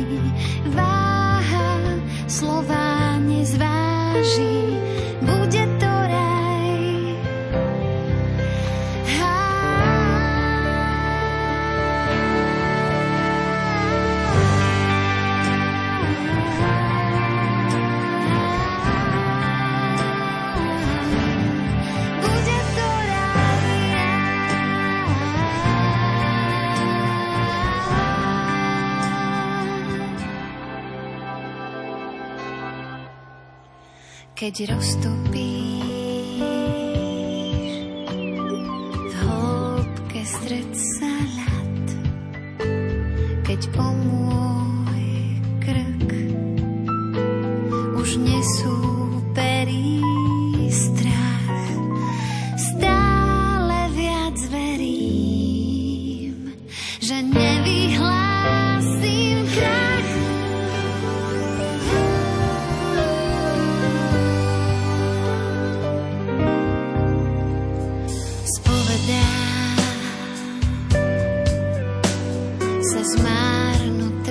F: váha slova nezváži, bude to raj. Bude to raj. Keď roztopíš v hĺbke stred sa ľad, keď po môj krk už nesú perí strach, stále viac verím, že nevyhlásim krach. Spovedám sa zmárnuté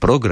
G: program